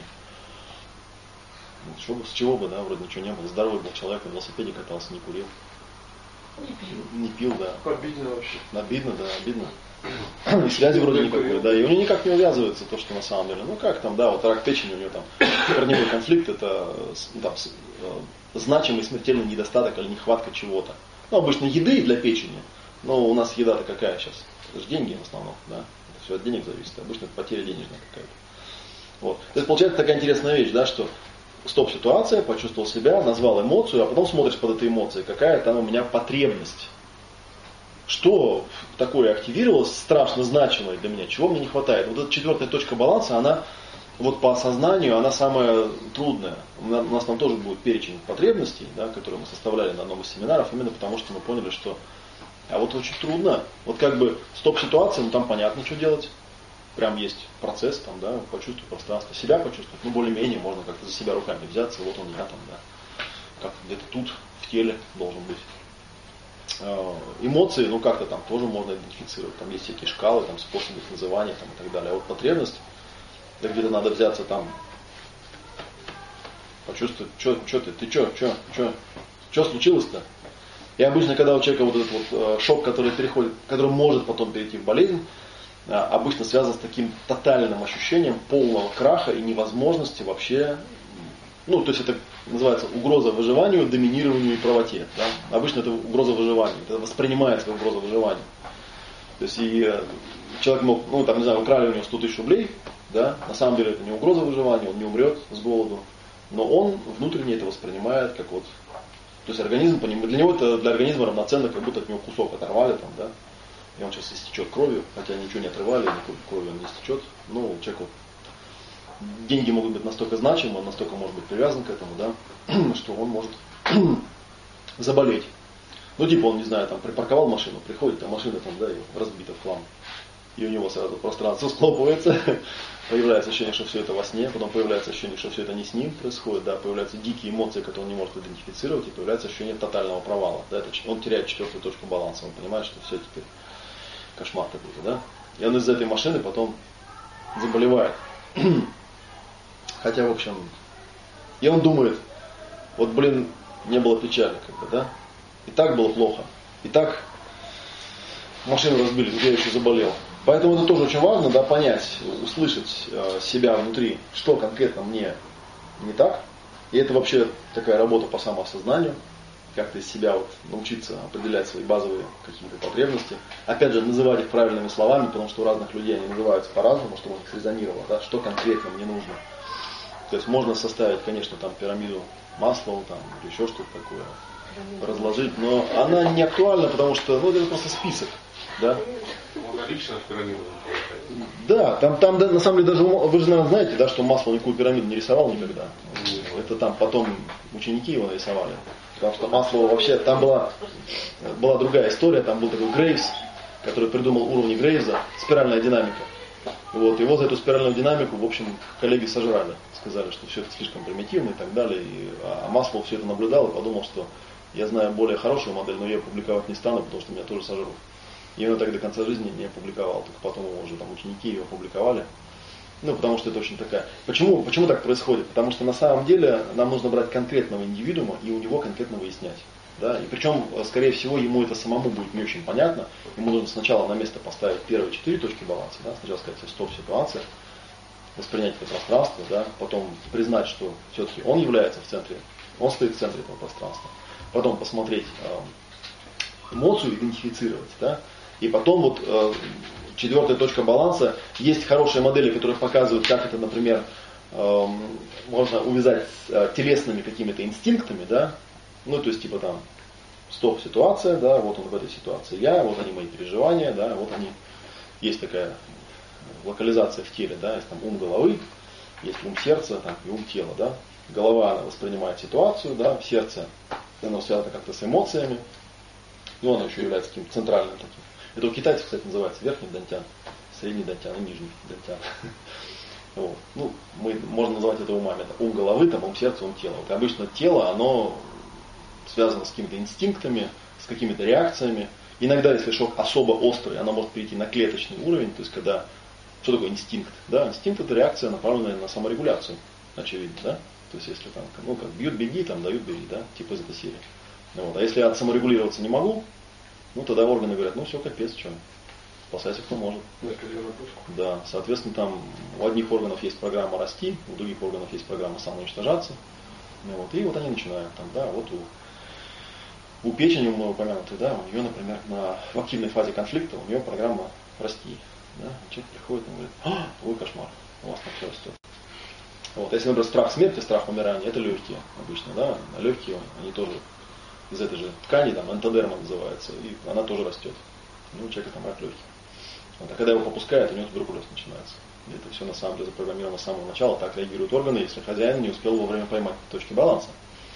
С чего бы, да, вроде ничего не было. Здоровый был человек, на велосипеде катался, не курил. Не пил, да. Обидно вообще. Обидно, да, обидно. И связи вроде никакой, да, и у него никак не увязывается то, что на самом деле. Рак печени, у него там корневой конфликт, это значимый смертельный недостаток или нехватка чего-то. Обычно еды для печени, но у нас еда-то какая сейчас? Это же деньги в основном, да, это все от денег зависит, обычно это потеря денежная какая-то. Вот. То есть получается такая интересная вещь, да, что стоп-ситуация, почувствовал себя, назвал эмоцию, а потом смотришь под этой эмоцией, какая там у меня потребность. Что такое активировалось, страшно значимое для меня, чего мне не хватает. Вот эта четвертая точка баланса, она вот по осознанию, она самая трудная. У нас там тоже будет перечень потребностей, да, которые мы составляли на одном из семинаров, именно потому что мы поняли, что вот очень трудно. Вот стоп-ситуация, там понятно, что делать. Прям есть процесс, там, да, почувствовать пространство, себя почувствовать, более-менее можно как-то за себя руками взяться, вот он я там, да, как-то где-то тут, в теле должен быть. Эмоции, как-то там тоже можно идентифицировать, там есть всякие шкалы, там способы их называния, там, и так далее. А вот потребность, да где-то надо взяться там, почувствовать, что случилось-то? И обычно, когда у человека вот этот шок, который может потом перейти в болезнь, обычно связан с таким тотальным ощущением полного краха и невозможности вообще, то есть это называется угроза выживанию, доминированию и правоте. Да? Обычно это угроза выживания, это воспринимается как угроза выживания. То есть и человек мог, украли у него 100 тысяч рублей, да? На самом деле это не угроза выживания, он не умрет с голоду, но он внутренне это воспринимает как то есть организм, для него это для организма равноценно, как будто от него кусок оторвали, там, да? И он сейчас истечет кровью, хотя ничего не отрывали, никакой кровью он не истечет. Человек деньги могут быть настолько значимы, он настолько может быть привязан к этому, да, что он может заболеть. Он, не знаю, там припарковал машину, приходит, а машина там, да, и разбита в хлам. и у него сразу пространство схлопывается, появляется ощущение, что все это во сне, потом появляется ощущение, что все это не с ним происходит, да, появляются дикие эмоции, которые он не может идентифицировать, и появляется ощущение тотального провала. Да, он теряет четвертую точку баланса, он понимает, что все теперь кошмар какой-то, да. И он из этой машины потом заболевает. Хотя, в общем, и он думает, вот, блин, не было печали, как бы, да, и так было плохо, и так машину разбили, где я еще заболел. Поэтому это тоже очень важно, да, понять, услышать себя внутри, что конкретно мне не так. И это вообще такая работа по самоосознанию, как-то из себя вот научиться определять свои базовые какие-то потребности. Опять же, называть их правильными словами, потому что у разных людей они называются по-разному, чтобы у них срезонировало, да, что конкретно мне нужно. То есть можно составить, конечно, там пирамиду Маслоу там, или еще что-то такое, разложить, но она не актуальна, потому что это просто список. Да? Можно лично в пирамиду. Да, там на самом деле даже, вы же, наверное, знаете, да, что Маслоу никакую пирамиду не рисовал никогда. Это там потом ученики его нарисовали. Потому что Маслоу вообще, там была другая история, там был такой Грейвс, который придумал уровни Грейвза, спиральная динамика. Вот, его за эту спиральную динамику, в общем, коллеги сожрали. Сказали, что все это слишком примитивно и так далее. А Маслоу все это наблюдал и подумал, что я знаю более хорошую модель, но я публиковать не стану, потому что меня тоже сожрут. И он так до конца жизни не опубликовал, только потом его уже там ученики его опубликовали. Потому что это очень такая... Почему так происходит? Потому что на самом деле нам нужно брать конкретного индивидуума и у него конкретно выяснять. Да? И причем, скорее всего, ему это самому будет не очень понятно. Ему нужно сначала на место поставить первые 4 точки баланса, да? Сначала сказать стоп-ситуация, воспринять это пространство, да? Потом признать, что все-таки он является в центре, он стоит в центре этого пространства. Потом посмотреть эмоцию, идентифицировать, да? И потом вот четвертая точка баланса. Есть хорошие модели, которые показывают, как это, например, можно увязать с телесными какими-то инстинктами, да? То есть типа там стоп-ситуация, да, вот он в этой ситуации я, вот они мои переживания, да, вот они, есть такая локализация в теле, да, есть там ум головы, есть ум сердца, там, и ум тела, да. Голова, она воспринимает ситуацию, да, сердце, оно связано как-то с эмоциями, но оно еще является каким-то центральным таким. Это у китайцев, кстати, называется верхний дантян, средний дантян и нижний дантян. Вот. Можно называть это умами. Это ум головы, там ум сердца, ум тела. Вот обычно тело, оно связано с какими-то инстинктами, с какими-то реакциями. Иногда, если шок особо острый, оно может перейти на клеточный уровень. То есть, когда... Что такое инстинкт? Да, инстинкт — это реакция, направленная на саморегуляцию. Очевидно, да? То есть, если там, как бьют, беги, там дают, бери, да? Типа из этой серии. Вот. А если я саморегулироваться не могу, тогда органы говорят, все, капец, что? Спасайся, кто может. Да, соответственно, там у одних органов есть программа расти, у других органов есть программа самоуничтожаться. И вот они начинают там, да, вот у печени, у упомянутой, да, у нее, например, в активной фазе конфликта у нее программа расти. Да? Человек приходит и говорит, ой, кошмар, у вас там все растет. Вот, если, например, страх смерти, страх умирания, это легкие обычно, да, а легкие, они тоже из этой же ткани, там, энтодерма называется, и она тоже растет. У человека там рак легких. Вот, а когда его попускают, у него туберкулез начинается. И это все на самом деле запрограммировано с самого начала, так реагируют органы, если хозяин не успел вовремя поймать точки баланса.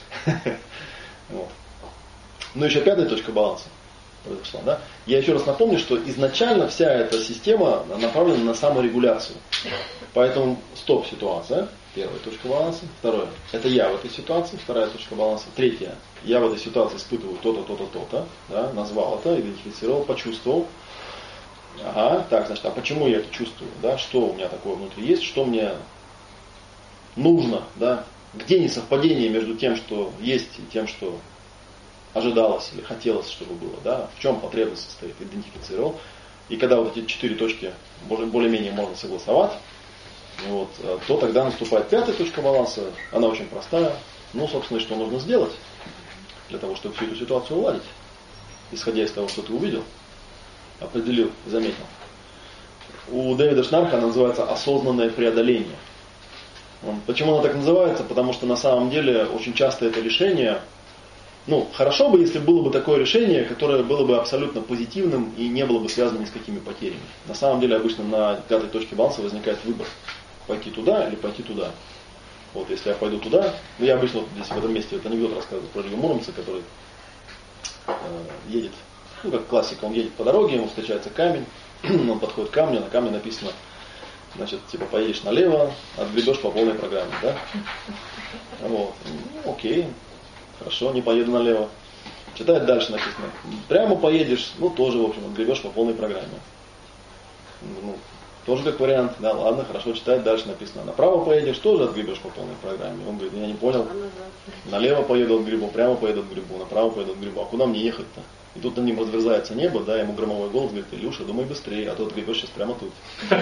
Еще пятая точка баланса произошла. Да? Я еще раз напомню, что изначально вся эта система направлена на саморегуляцию. Поэтому стоп-ситуация, первая точка баланса. Второе, это я в этой ситуации, вторая точка баланса. Третья, я в этой ситуации испытываю то-то, то-то, то-то. Да? Назвал это, идентифицировал, почувствовал. Ага, так, значит, а почему я это чувствую? Да? Что у меня такое внутри есть, что мне нужно, да? Где несовпадение между тем, что есть, и тем, что ожидалось или хотелось, чтобы было, да? В чем потребность состоит, идентифицировал. И когда вот эти 4 точки более-менее можно согласовать, то тогда наступает пятая точка баланса, она очень простая. Собственно, что нужно сделать для того, чтобы всю эту ситуацию уладить, исходя из того, что ты увидел, определил, заметил. У Дэвида Шнарха она называется осознанное преодоление. Почему она так называется? Потому что на самом деле очень часто это решение, хорошо бы, если было бы такое решение, которое было бы абсолютно позитивным и не было бы связано ни с какими потерями. На самом деле обычно на пятой точке баланса возникает выбор. Пойти туда или пойти туда. Вот если я пойду туда, я обычно здесь в этом месте анекдот рассказываю про Илью Муромца, который едет Ну, как классика, он едет по дороге, ему встречается камень, он подходит к камню, на камне написано, значит, типа, поедешь налево, отгребешь по полной программе, да? Вот. Ну, окей, хорошо, не поеду налево. Читает дальше написано, прямо поедешь, ну, тоже, в общем, отгребешь по полной программе. Ну, тоже как вариант, да, ладно, хорошо, читает дальше написано, направо поедешь, тоже отгребешь по полной программе. Он говорит, я не понял, налево поеду отгребу, прямо поеду отгребу, направо поеду отгребу, а куда мне ехать-то? И тут на ним разверзается небо, да, ему громовой голос говорит, Илюша, думай быстрее, а то отгребешь сейчас прямо тут.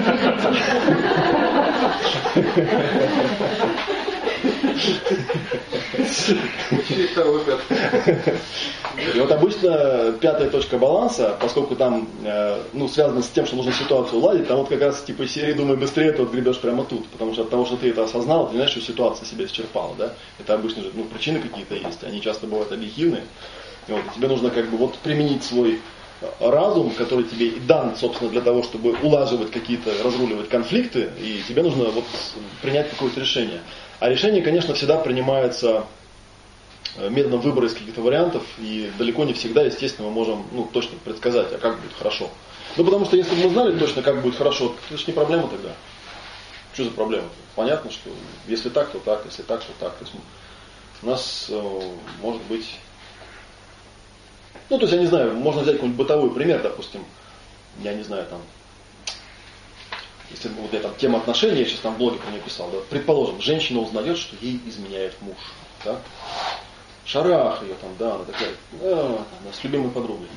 И вот обычно пятая точка баланса, поскольку там связано с тем, что нужно ситуацию уладить, там вот как раз типа серии «Думай быстрее», то отгребешь прямо тут. Потому что от того, что ты это осознал, ты знаешь, что ситуация себя исчерпала. Да? Это обычно же причины какие-то есть, они часто бывают объективные. И вот, и тебе нужно как бы вот применить свой разум, который тебе и дан, собственно, для того, чтобы улаживать какие-то, разруливать конфликты, и тебе нужно вот принять какое-то решение. А решение, конечно, всегда принимается методом выбора из каких-то вариантов, и далеко не всегда, естественно, мы можем точно предсказать, а как будет хорошо. Ну, потому что если бы мы знали точно, как будет хорошо, это же не проблема тогда. Что за проблема? Понятно, что если так, то так, если так, то так. То есть у нас может быть... Ну, то есть, я не знаю, можно взять какой-нибудь бытовой пример, допустим, я не знаю, там, если вот я там тема отношений, я сейчас там в блоге про нее писал, да, предположим, женщина узнает, что ей изменяет муж, да, шарах ее там, да, она такая, да, с любимой подругой.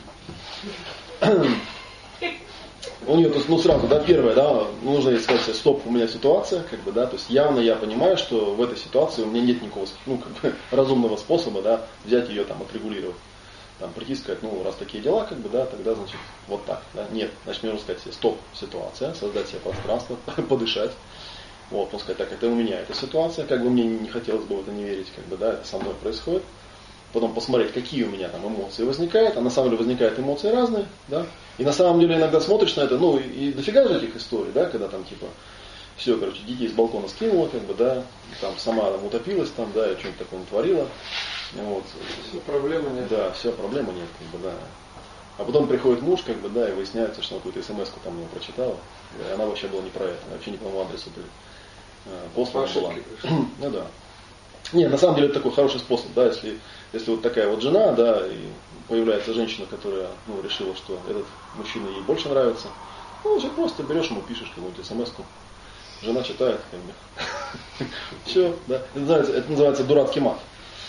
У нее, то есть, сразу, да, первое, да, нужно ей сказать, стоп, у меня ситуация, как бы, да, то есть явно я понимаю, что в этой ситуации у меня нет никакого, разумного способа, да, взять ее там, отрегулировать. Там прийти и сказать, раз такие дела, как бы, да, тогда, значит, вот так, да. Нет, значит, мне нужно сказать себе, стоп, ситуация, создать себе пространство, подышать. Вот, сказать, так, это у меня эта ситуация, как бы мне не хотелось бы в это не верить, как бы, да, это со мной происходит. Потом посмотреть, какие у меня там эмоции возникают, а на самом деле возникают эмоции разные, да. И на самом деле иногда смотришь на это, и дофига же этих историй, да, когда там типа, все, короче, детей с балкона скинула, как бы, да, там сама там утопилась, там, да, и что-нибудь такое натворила. Вот. Все, проблемы нет. Да, все, проблемы нет, как бы, да. А потом приходит муж, как бы, да, и выясняется, что она какую-то смс-ку там ему прочитала, и она вообще была не про это, вообще не по моему адресу послана была. Ну да. Не, на самом деле это такой хороший способ, да, если вот такая вот жена, да, и появляется женщина, которая, решила, что этот мужчина ей больше нравится, уже просто берешь ему, пишешь какую-нибудь смс-ку. Жена читает, как бы. Все, да. Это называется дурацкий мат.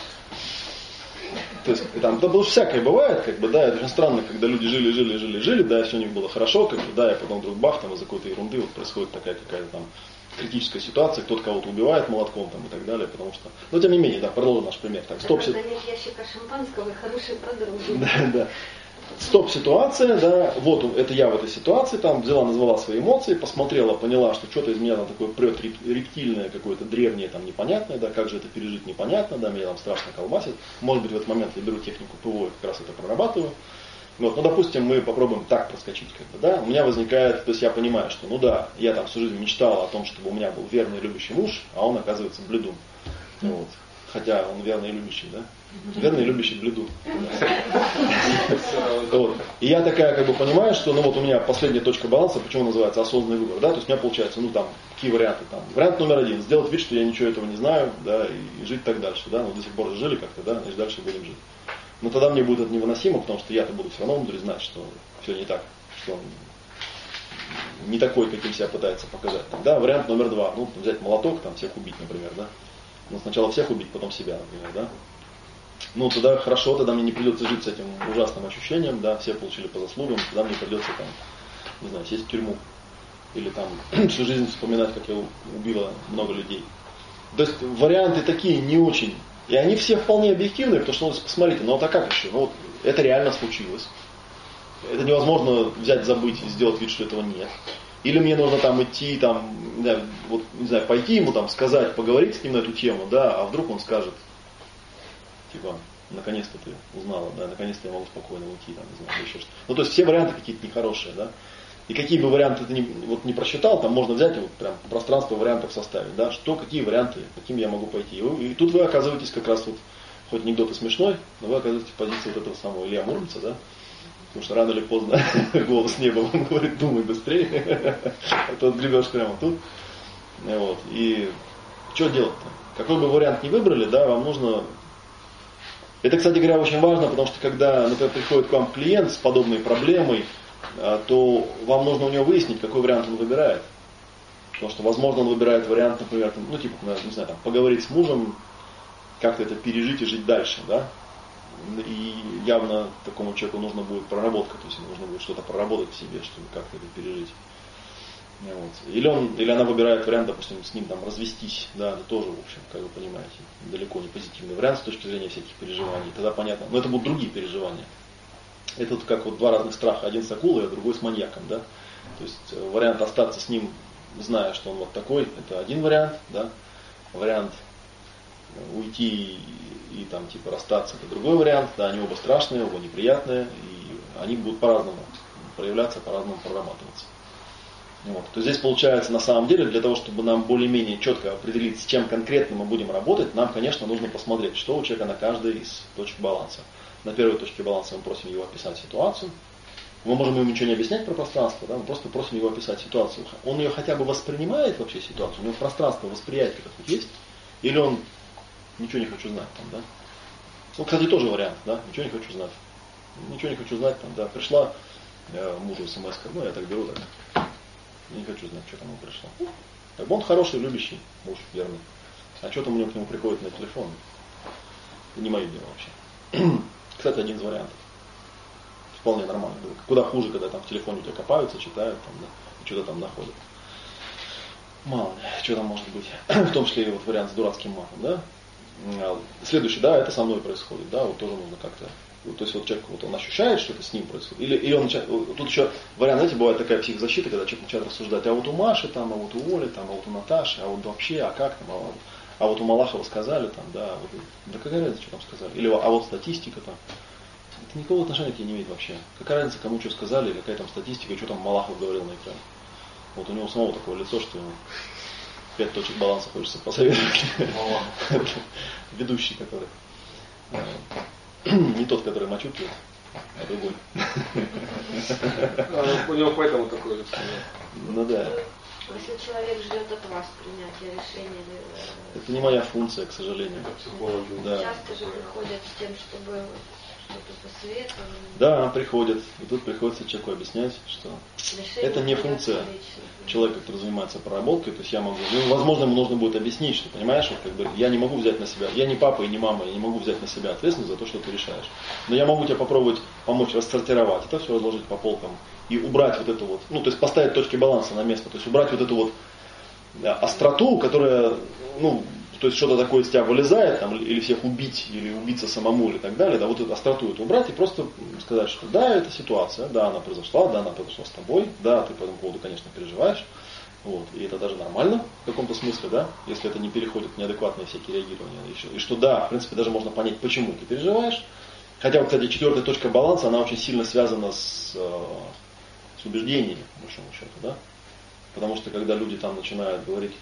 То есть там, да, потому что всякое бывает, как бы, да, это очень странно, когда люди жили, да, все у них было хорошо, как бы, да, и потом вдруг бах, там из-за какой-то ерунды вот происходит такая какая-то там критическая ситуация, кто-то кого-то убивает молотком там и так далее, потому что, но тем не менее, да, продолжим наш пример. Так, стоп. Нет ящика шампанского и хорошей подруги. Да. Стоп-ситуация, да, вот это я в этой ситуации, там взяла, назвала свои эмоции, посмотрела, поняла, что что-то из меня там такое прет рептильное, какое-то древнее, там непонятное, да, как же это пережить непонятно, да, меня там страшно колбасит. Может быть, в этот момент я беру технику ПВО и как раз это прорабатываю. Вот, допустим, мы попробуем так проскочить, как бы, да, у меня возникает, то есть я понимаю, что, я там всю жизнь мечтал о том, чтобы у меня был верный любящий муж, а он, оказывается, блядун. Вот. Хотя он верный и любящий, да? Верный и любящий блядун. Вот. И я такая, как бы, понимаю, что, у меня последняя точка баланса, почему называется осознанный выбор, да, то есть у меня получается, какие варианты там. Вариант номер 1, сделать вид, что я ничего этого не знаю, да, и жить так дальше, да, до сих пор жили как-то, да, значит, дальше будем жить. Но тогда мне будет это невыносимо, потому что я-то буду все равно внутри знать, что все не так, что он не такой, каким себя пытается показать. Да, вариант номер 2, взять молоток, там, всех убить, например, да. Сначала всех убить, потом себя, например, да. Тогда хорошо, тогда мне не придется жить с этим ужасным ощущением, да, все получили по заслугам, тогда мне придется там, не знаю, сесть в тюрьму. Или там всю жизнь вспоминать, как я убила много людей. То есть варианты такие не очень. И они все вполне объективные, потому что, посмотрите, а как еще? Это реально случилось. Это невозможно взять, забыть и сделать вид, что этого нет. Или мне нужно там идти, там, да, вот, не знаю, пойти ему там сказать, поговорить с ним на эту тему, да, а вдруг он скажет, типа, наконец-то ты узнала, да, наконец-то я могу спокойно уйти, там, не знаю, еще что-то. То есть все варианты какие-то нехорошие, да. И какие бы варианты ты не просчитал, там можно взять и прям пространство вариантов составить, да, какие варианты, каким я могу пойти. И тут вы оказываетесь как раз вот хоть анекдот и смешной, но вы оказываетесь в позиции вот этого самого Илья Муромца, да? Потому что рано или поздно голос неба вам говорит, думай быстрее, а то отгребешь прямо тут. Вот. И что делать-то? Какой бы вариант ни выбрали, да, вам нужно... Это, кстати говоря, очень важно, потому что когда, например, приходит к вам клиент с подобной проблемой, то вам нужно у него выяснить, какой вариант он выбирает. Потому что, возможно, он выбирает вариант, например, ну, типа, не знаю, там, поговорить с мужем, как-то это пережить и жить дальше, да. И явно такому человеку нужна будет проработка, то есть ему нужно будет что-то проработать в себе, чтобы как-то это пережить. Вот. Или она выбирает вариант, допустим, с ним там развестись, да, это тоже, в общем, как вы понимаете, далеко не позитивный вариант с точки зрения всяких переживаний, тогда понятно, но это будут другие переживания. Это вот как вот два разных страха, один с акулой, а другой с маньяком, да. То есть вариант остаться с ним, зная, что он вот такой, это один вариант, да. Вариант уйти и там типа расстаться, это другой вариант, да, они оба страшные, оба неприятные, и они будут по-разному проявляться, по-разному прорабатываться. Вот. То здесь получается, на самом деле, для того, чтобы нам более-менее четко определить, с чем конкретно мы будем работать, нам, конечно, нужно посмотреть, что у человека на каждой из точек баланса. На первой точке баланса мы просим его описать ситуацию. Мы можем ему ничего не объяснять про пространство, да, мы просто просим его описать ситуацию. Он ее хотя бы воспринимает вообще ситуацию, у него пространство восприятия как-то есть, или он ничего не хочу знать там, да. Ну, кстати, тоже вариант, да, ничего не хочу знать. Ничего не хочу знать, там, да, пришла мужу смс-ка, ну, я так беру, так. Не хочу знать, что там ему пришло. Как бы он хороший, любящий муж, верный. А что там у него к нему приходит на телефон? Это не мое дело вообще. Кстати, один из вариантов. Вполне нормально. Куда хуже, когда там в телефоне у тебя копаются, читают, там, да, и что-то там находят. Мало ли, что там может быть. В том числе и вот вариант с дурацким матом, да. Следующий, да, это со мной происходит, да, вот тоже нужно как-то. То есть вот человек, вот он ощущает, что это с ним происходит. Или он начинает, тут еще вариант, знаете, бывает такая психозащита, когда человек начинает рассуждать, а вот у Маши там, а вот у Оли там, а вот у Наташи, а вот вообще, а как там, а вот у Малахова сказали там, да, вот, да какая разница, что там сказали. Или а вот статистика там. Это никакого отношения к тебе не имеет вообще. Какая разница, кому что сказали, или какая там статистика, и что там Малахов говорил на экране. Вот у него самого такое лицо, что ему 5 точек баланса хочется посоветовать. Ведущий, который. Не тот, который мочу пьет, а другой. У него поэтому такое лицо. Ну да. Если человек ждет от вас принятия решения... Это не моя функция, к сожалению. Да. Часто же приходят с тем, чтобы что-то посоветовать. Да, приходят. И тут приходится человеку объяснять, что решение это не функция человека, который занимается проработкой. То есть я могу, возможно, ему нужно будет объяснить, что, понимаешь, вот как бы я не могу взять на себя, я не папа и не мама, я не могу взять на себя ответственность за то, что ты решаешь. Но я могу тебе попробовать помочь рассортировать это все, разложить по полкам и убрать вот это вот, ну, то есть поставить точки баланса на место, то есть убрать вот эту вот остроту, которая, ну, то есть что-то такое из тебя вылезает, там, или всех убить, или убиться самому, или так далее, да, вот эту остроту эту убрать и просто сказать, что да, это ситуация, да, она произошла с тобой, да, ты по этому поводу, конечно, переживаешь, вот, и это даже нормально в каком-то смысле, да, если это не переходит в неадекватные всякие реагирования, и что да, в принципе, даже можно понять, почему ты переживаешь, хотя, вот, кстати, 4-я точка баланса, она очень сильно связана с убеждениями, по большому счету, да, потому что, когда люди там начинают говорить,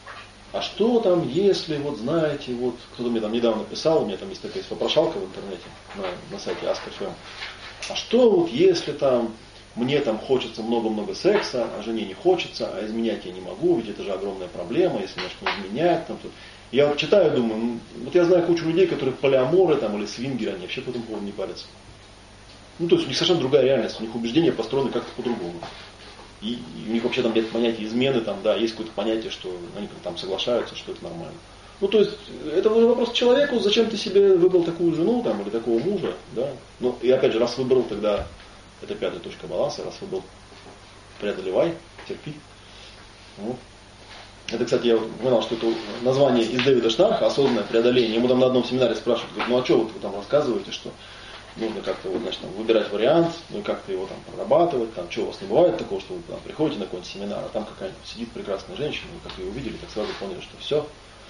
а что там, если, вот знаете, вот кто-то мне там недавно писал, у меня там есть такая вопрошалка в интернете, на сайте Ask.fm, а что вот если там мне там хочется много-много секса, а жене не хочется, а изменять я не могу, ведь это же огромная проблема, если начну изменять. Там, я вот читаю, думаю, вот я знаю кучу людей, которые полиаморы там, или свингеры, они вообще по этому поводу не парятся. Ну, то есть у них совершенно другая реальность, у них убеждения построены как-то по-другому. И у них вообще там нет понятия измены, там, да, есть какое-то понятие, что они там соглашаются, что это нормально. Ну, то есть, это уже вопрос к человеку, зачем ты себе выбрал такую жену там, или такого мужа, да. Ну, и опять же, раз выбрал, тогда это 5-я точка баланса, раз выбрал, преодолевай, терпи. Ну. Это, кстати, я узнал, что это название из Дэвида Штарха, осознанное преодоление. Ему там на одном семинаре спрашивают, говорят, ну а что вот вы там рассказываете, что нужно как-то вот, значит, там, выбирать вариант, ну и как-то его там прорабатывать, там, что у вас не бывает такого, что вы там приходите на какой-нибудь семинар, а там какая-нибудь сидит прекрасная женщина, вы как ее увидели, так сразу поняли, что все,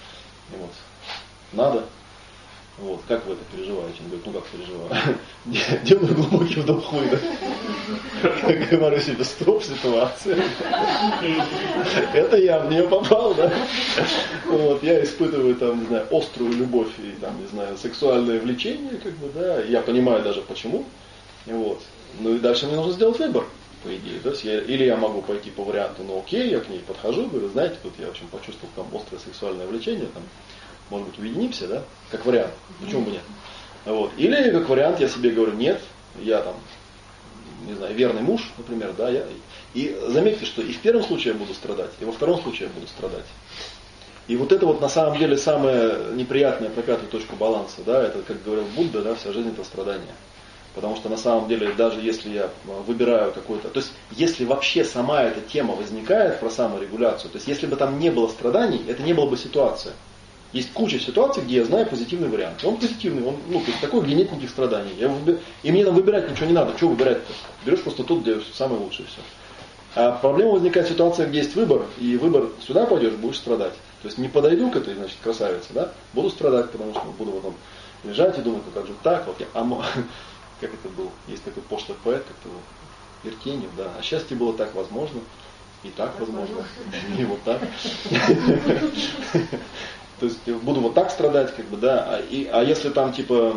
и вот, надо, вот, как вы это переживаете? Он говорит, ну как переживаю? Делаю глубокий вдох, хуй, да? Говорю себе, стоп, ситуация. Это я в нее попал, да? Вот, я испытываю там, не знаю, острую любовь и там, не знаю, сексуальное влечение, как бы, да, я понимаю даже почему. Вот. Ну и дальше мне нужно сделать выбор, по идее. То есть или я могу пойти по варианту, ну окей, я к ней подхожу, говорю, знаете, тут я в общем почувствовал там острое сексуальное влечение, там, может быть, уединимся, да, как вариант, почему бы нет. Вот. Или как вариант я себе говорю, нет, я там, не знаю, верный муж, например, да, и заметьте, что и в первом случае я буду страдать, и во втором случае я буду страдать. И вот это вот на самом деле самая неприятная про пятую точку баланса, да, это, как говорил Будда, да, вся жизнь это страдание. Потому что на самом деле, даже если я выбираю какой-то... То есть, если вообще сама эта тема возникает про саморегуляцию, то есть, если бы там не было страданий, это не было бы ситуация. Есть куча ситуаций, где я знаю позитивный вариант. Он позитивный, он, ну, то есть, такой, где нет никаких страданий. И мне там выбирать ничего не надо. Что выбирать-то? Берешь просто тот, где самое лучшее все. А проблема возникает ситуация, где есть выбор, и выбор сюда пойдешь, будешь страдать. То есть, не подойду к этой, значит, красавице, да, буду страдать, потому что буду потом лежать и думать, ну как же так, вот я... Как это был? Есть такой пошлый поэт, как-то Вертенев, да. А счастье было так возможно, и так возможно, и вот так. То есть буду вот так страдать, как бы, да. А если там типа,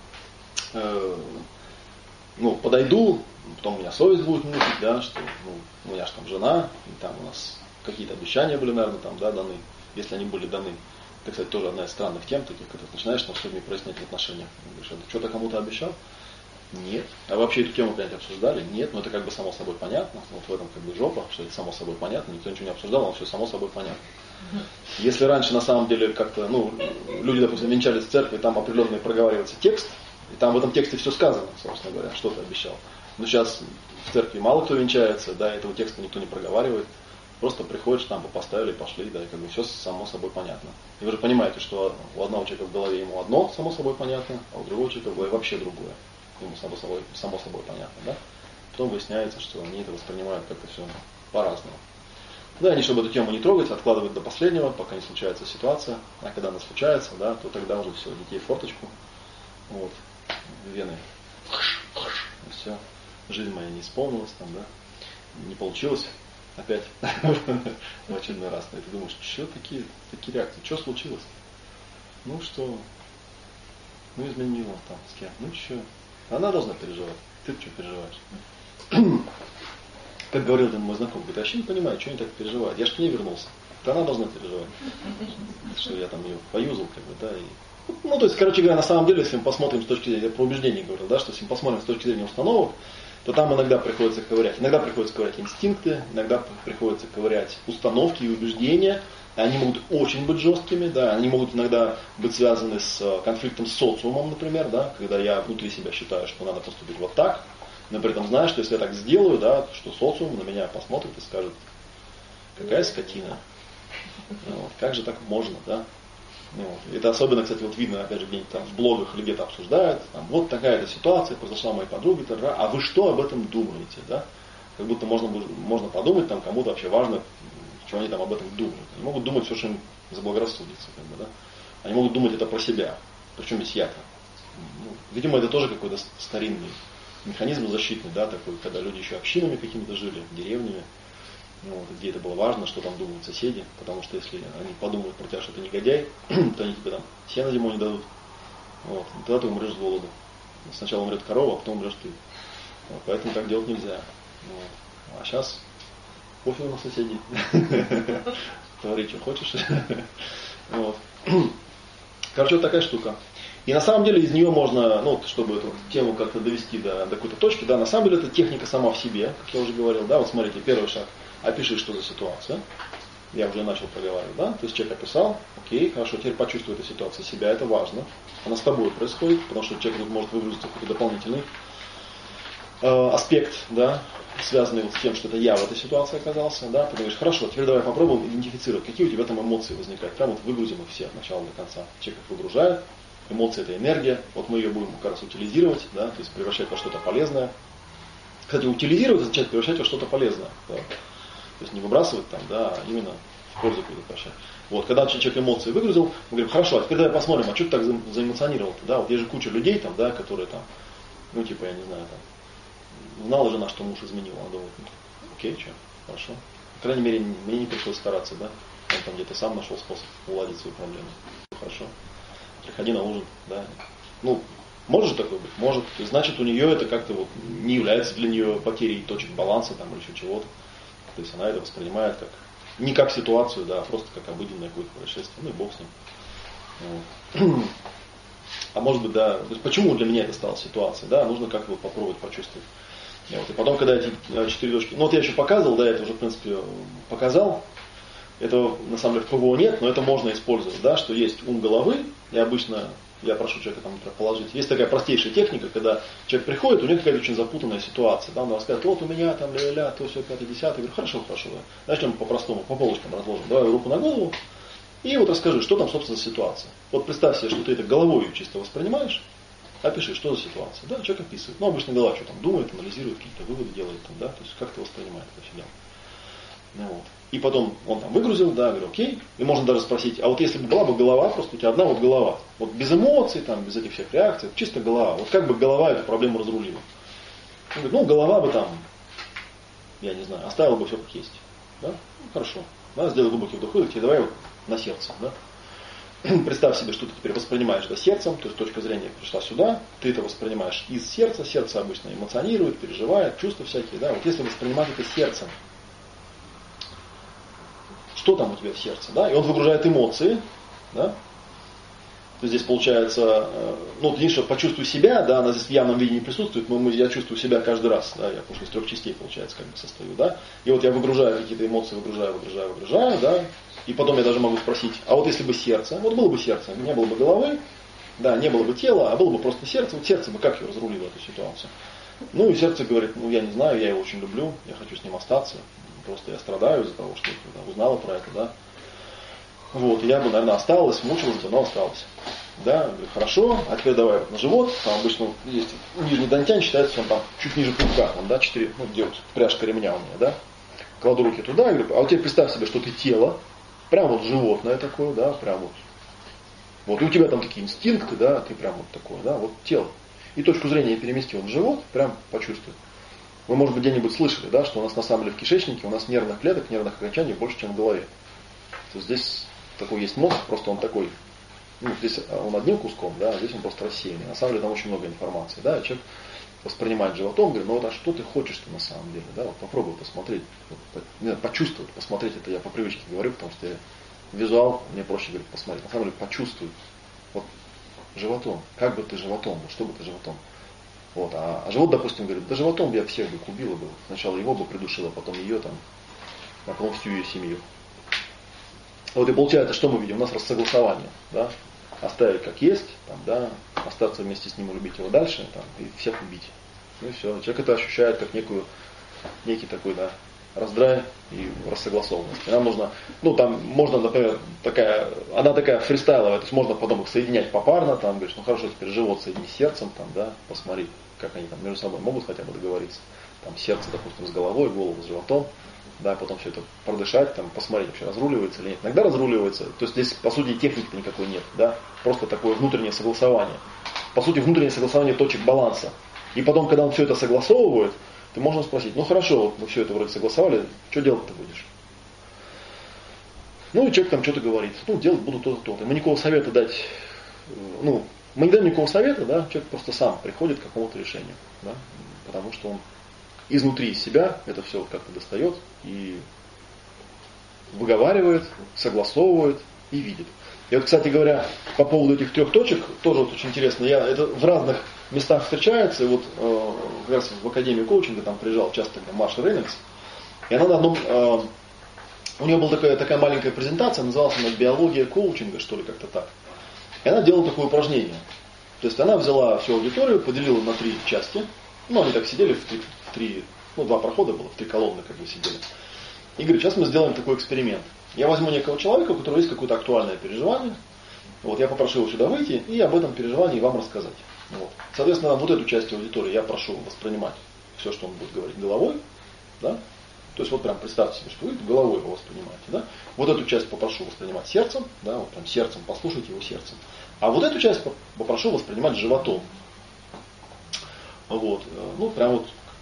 ну, подойду, потом у меня совесть будет мучить, да, что ну, у меня же там жена, и там у нас какие-то обещания были, наверное, там, да, даны, если они были даны. Это, кстати, тоже одна из странных тем, таких, когда ты начинаешь с людьми прояснять отношения. Говоришь, а ты что-то кому-то обещал? Нет. А вообще эту тему, конечно, обсуждали? Нет, но это как бы само собой понятно. Вот в этом как бы жопа, что это само собой понятно. Никто ничего не обсуждал, но все само собой понятно. Если раньше на самом деле как-то, ну, люди, допустим, венчались в церкви, там определенный проговаривается текст, и там в этом тексте все сказано, собственно говоря, что ты обещал. Но сейчас в церкви мало кто венчается, да, этого текста никто не проговаривает. Просто приходишь, штампы поставили, пошли, да, и как бы все само собой понятно. И вы же понимаете, что у одного человека в голове ему одно само собой понятно, а у другого человека в голове вообще другое. Ему само собой понятно, да? Потом выясняется, что они это воспринимают как-то все по-разному. Да, они, чтобы эту тему не трогать, откладывают до последнего, пока не случается ситуация. А когда она случается, да, то тогда уже все, детей в форточку. Вот, вены. И все. Жизнь моя не исполнилась там, да. Не получилось. Опять в очередной раз. И ты думаешь, что такие реакции? Что случилось? Ну что? Ну изменила там с кем? Ну что? Она должна переживать. Ты что переживаешь? Как говорил один мой знакомый, говорит, я вообще не понимаю, что они так переживают. Я же к ней вернулся. Это она должна переживать. Что я там ее поюзал, как бы, да. Ну, то есть, короче говоря, на самом деле, если мы посмотрим с точки зрения, я про убеждений говорил, да, что если мы посмотрим с точки зрения установок, то там иногда приходится ковырять. Иногда приходится ковырять инстинкты, иногда приходится ковырять установки и убеждения. Они могут очень быть жесткими, да, они могут иногда быть связаны с конфликтом с социумом, например, да, когда я внутри себя считаю, что надо поступить вот так, но при этом знаю, что если я так сделаю, да, что социум на меня посмотрит и скажет, какая скотина, вот, как же так можно, да. Вот. Это особенно, кстати, вот видно, опять же, где-нибудь там в блогах или где-то обсуждают, там, вот такая-то ситуация произошла у моей подруги, а вы что об этом думаете, да? Как будто можно подумать, там кому-то вообще важно, что они там об этом думают. Они могут думать все, что им заблагорассудится, как бы, да? Они могут думать это про себя, причем здесь я-то. Ну, видимо, это тоже какой-то старинный механизм защитный, да, такой, когда люди еще общинами какими-то жили, деревнями, ну, вот, где это было важно, что там думают соседи, потому что если они подумают про тебя, что ты негодяй, то они тебе там сено зимой не дадут. Вот, и тогда ты умрешь с голоду. Сначала умрет корова, а потом умрешь ты. Вот, поэтому так делать нельзя. Вот. А сейчас пофиг на соседей. Твори, что хочешь. Вот. Короче, вот такая штука. И на самом деле из нее можно, ну, чтобы эту тему как-то довести до какой-то точки, да, на самом деле это техника сама в себе, как я уже говорил, да, вот смотрите, первый шаг, опиши, что за ситуация, я уже начал проговаривать, да, то есть человек описал, окей, хорошо, теперь почувствуй эту ситуацию себя, это важно, она с тобой происходит, потому что человек тут может выгрузиться какой-то дополнительный аспект, да, связанный вот с тем, что это я в этой ситуации оказался, да, ты говоришь, хорошо, теперь давай попробуем идентифицировать, какие у тебя там эмоции возникают, прям вот выгрузим их все от начала до конца, человек их выгружает. Эмоции – это энергия, вот мы ее будем как раз утилизировать, да, то есть превращать во что-то полезное. Кстати, утилизировать означает превращать во что-то полезное. Да. То есть не выбрасывать там, да, а именно в пользу какую-то превращать. Вот, когда человек эмоции выгрузил, мы говорим, хорошо, а теперь давай посмотрим, а что ты так заэмоционировал-то, да, вот есть же куча людей там, да, которые там, ну типа, я не знаю, там, Знала жена, что муж изменил. Она думает, ну, окей, что, хорошо. По крайней мере, мне не пришлось стараться, да. Он там где-то сам нашел способ уладить свои проблемы. Хорошо. Приходи на ужин, да. Ну, может же такое быть? Может. И значит, у нее это как-то вот не является для нее потерей точек баланса там или еще чего-то. То есть она это воспринимает как не как ситуацию, да, а просто как обыденное какое-то происшествие. Ну и бог с ним. Вот. А может быть, да, то есть почему для меня это стала ситуацией, да, нужно как-то вот попробовать почувствовать. Вот. И потом, когда эти 4 точки, ну вот я еще показывал, да, это уже в принципе показал. Этого на самом деле в ПВО нет, но это можно использовать, да, что есть ум головы, и обычно я прошу человека там положить. Есть такая простейшая техника, когда человек приходит, у него какая-то очень запутанная ситуация, да, он рассказывает, вот у меня там ля-ля, то все, 5-10, я говорю, хорошо, да. Начнем по-простому, по полочкам разложим, давай руку на голову, и вот расскажи, что там, собственно, за ситуация. Вот представь себе, что ты это головой чисто воспринимаешь, опиши, что за ситуация, да, человек описывает. Ну, обычно голова что там думает, анализирует, какие-то выводы делает, там, да, то есть как ты воспринимаешь это все дело. Ну, вот. И потом он там выгрузил, да, говорю, окей. И можно даже спросить, а вот если бы была бы голова, просто у тебя одна вот голова, вот без эмоций, там, без этих всех реакций, чисто голова, вот как бы голова эту проблему разрулила? Он говорит, ну, голова бы там, я не знаю, оставила бы все как есть. Да? Ну, хорошо. Да, сделай глубокий вдох, выдох, и давай вот на сердце. Да? Представь себе, что ты теперь воспринимаешь это сердцем, то есть точка зрения пришла сюда, ты это воспринимаешь из сердца, сердце обычно эмоционирует, переживает, чувства всякие. Да? Вот если воспринимать это сердцем, что там у тебя в сердце, да, и он выгружает эмоции, да, то здесь получается, ну, единственное, почувствуй себя, да, она здесь в явном виде не присутствует, но я чувствую себя каждый раз, да, я потому что из 3 частей, получается, как бы состою, да, и вот я выгружаю какие-то эмоции, выгружаю, да, и потом я даже могу спросить, а вот если бы сердце, вот было бы сердце, не было бы головы, да, не было бы тела, а было бы просто сердце, вот сердце бы как ее разрулило эту ситуацию? Ну, и сердце говорит, ну, я не знаю, я его очень люблю, я хочу с ним остаться. Просто я страдаю из-за того, что я узнала про это, да. Вот, и я бы, наверное, осталась, мучилась бы, но осталась. Да, я говорю, хорошо, а теперь давай вот на живот. Там обычно есть нижний дантянь, считается, он там чуть ниже пупка, он, да, 4, ну, где вот пряжка ремня у меня, да. Кладу руки туда, и говорю, а вот теперь представь себе, что ты тело, прям вот животное такое, да, прям вот. Вот, и у тебя там такие инстинкты, да, ты прям вот такое, да, вот тело. И точку зрения переместил в живот, прям почувствуй. Вы, может быть, где-нибудь слышали, да, что у нас на самом деле в кишечнике у нас нервных клеток, нервных окончаний больше, чем в голове. То есть здесь такой есть мозг, просто он такой, ну, здесь он одним куском, да, а здесь он просто рассеянный. На самом деле там очень много информации, да, и человек воспринимает животом, говорит, ну вот а что ты хочешь-то на самом деле, да, вот попробуй посмотреть, вот, почувствовать, посмотреть, это я по привычке говорю, потому что я визуал, мне проще говорить, посмотреть, на самом деле почувствуй, вот животом, как бы ты животом, вот, что бы ты животом. Вот, а живот, допустим, говорит, да животом я всех бы убила бы. Сначала его бы придушила, потом ее там, а потом всю ее семью. Вот и получается, что мы видим? У нас рассогласование, да? Оставить как есть, там, да, остаться вместе с ним и любить его дальше, там, и всех убить. Ну и все. Человек это ощущает как некий такой, да, раздрай и рассогласованность. И нам нужно, ну там можно, например, она такая фристайловая, то есть можно потом их соединять попарно, там, говоришь, ну хорошо, теперь живот соедини с сердцем, там, да, посмотри, как они там между собой могут хотя бы договориться. Там сердце, допустим, с головой, голову с животом, да, потом все это продышать, там, посмотреть, вообще разруливается или нет. Иногда разруливается, то есть здесь, по сути, техники-то никакой нет, да, просто такое внутреннее согласование. По сути, внутреннее согласование точек баланса. И потом, когда он все это согласовывает, ты можно спросить, ну хорошо, вот мы все это вроде согласовали, что делать-то будешь? Ну и человек там что-то говорит, ну делать буду то-то, то-то. Мы никакого совета дать, ну, мы не даем никакого совета, да, человек просто сам приходит к какому-то решению, да, потому что он изнутри себя это все как-то достает и выговаривает, согласовывает и видит. И вот, кстати говоря, по поводу этих 3 точек, тоже вот очень интересно, это в разных местах встречается, и вот как раз в Академию коучинга там приезжал часто Марша Рейнольдс, и она на одном, у нее была такая маленькая презентация, называлась она «Биология коучинга», что ли, как-то так. И она делала такое упражнение. То есть она взяла всю аудиторию, поделила на 3 части, ну они так сидели в 3, ну 2 прохода было, в 3 колонны как бы сидели. И говорит, сейчас мы сделаем такой эксперимент. Я возьму некого человека, у которого есть какое-то актуальное переживание. Вот, я попрошу его сюда выйти и об этом переживании вам рассказать. Вот. Соответственно, вот эту часть аудитории я прошу воспринимать все, что он будет говорить, головой. Да? То есть вот прям представьте себе, что вы головой его воспринимаете. Да? Вот эту часть попрошу воспринимать сердцем. Да? Вот прям сердцем, послушайте его сердцем. А вот эту часть попрошу воспринимать животом. Вот. Ну, прям вот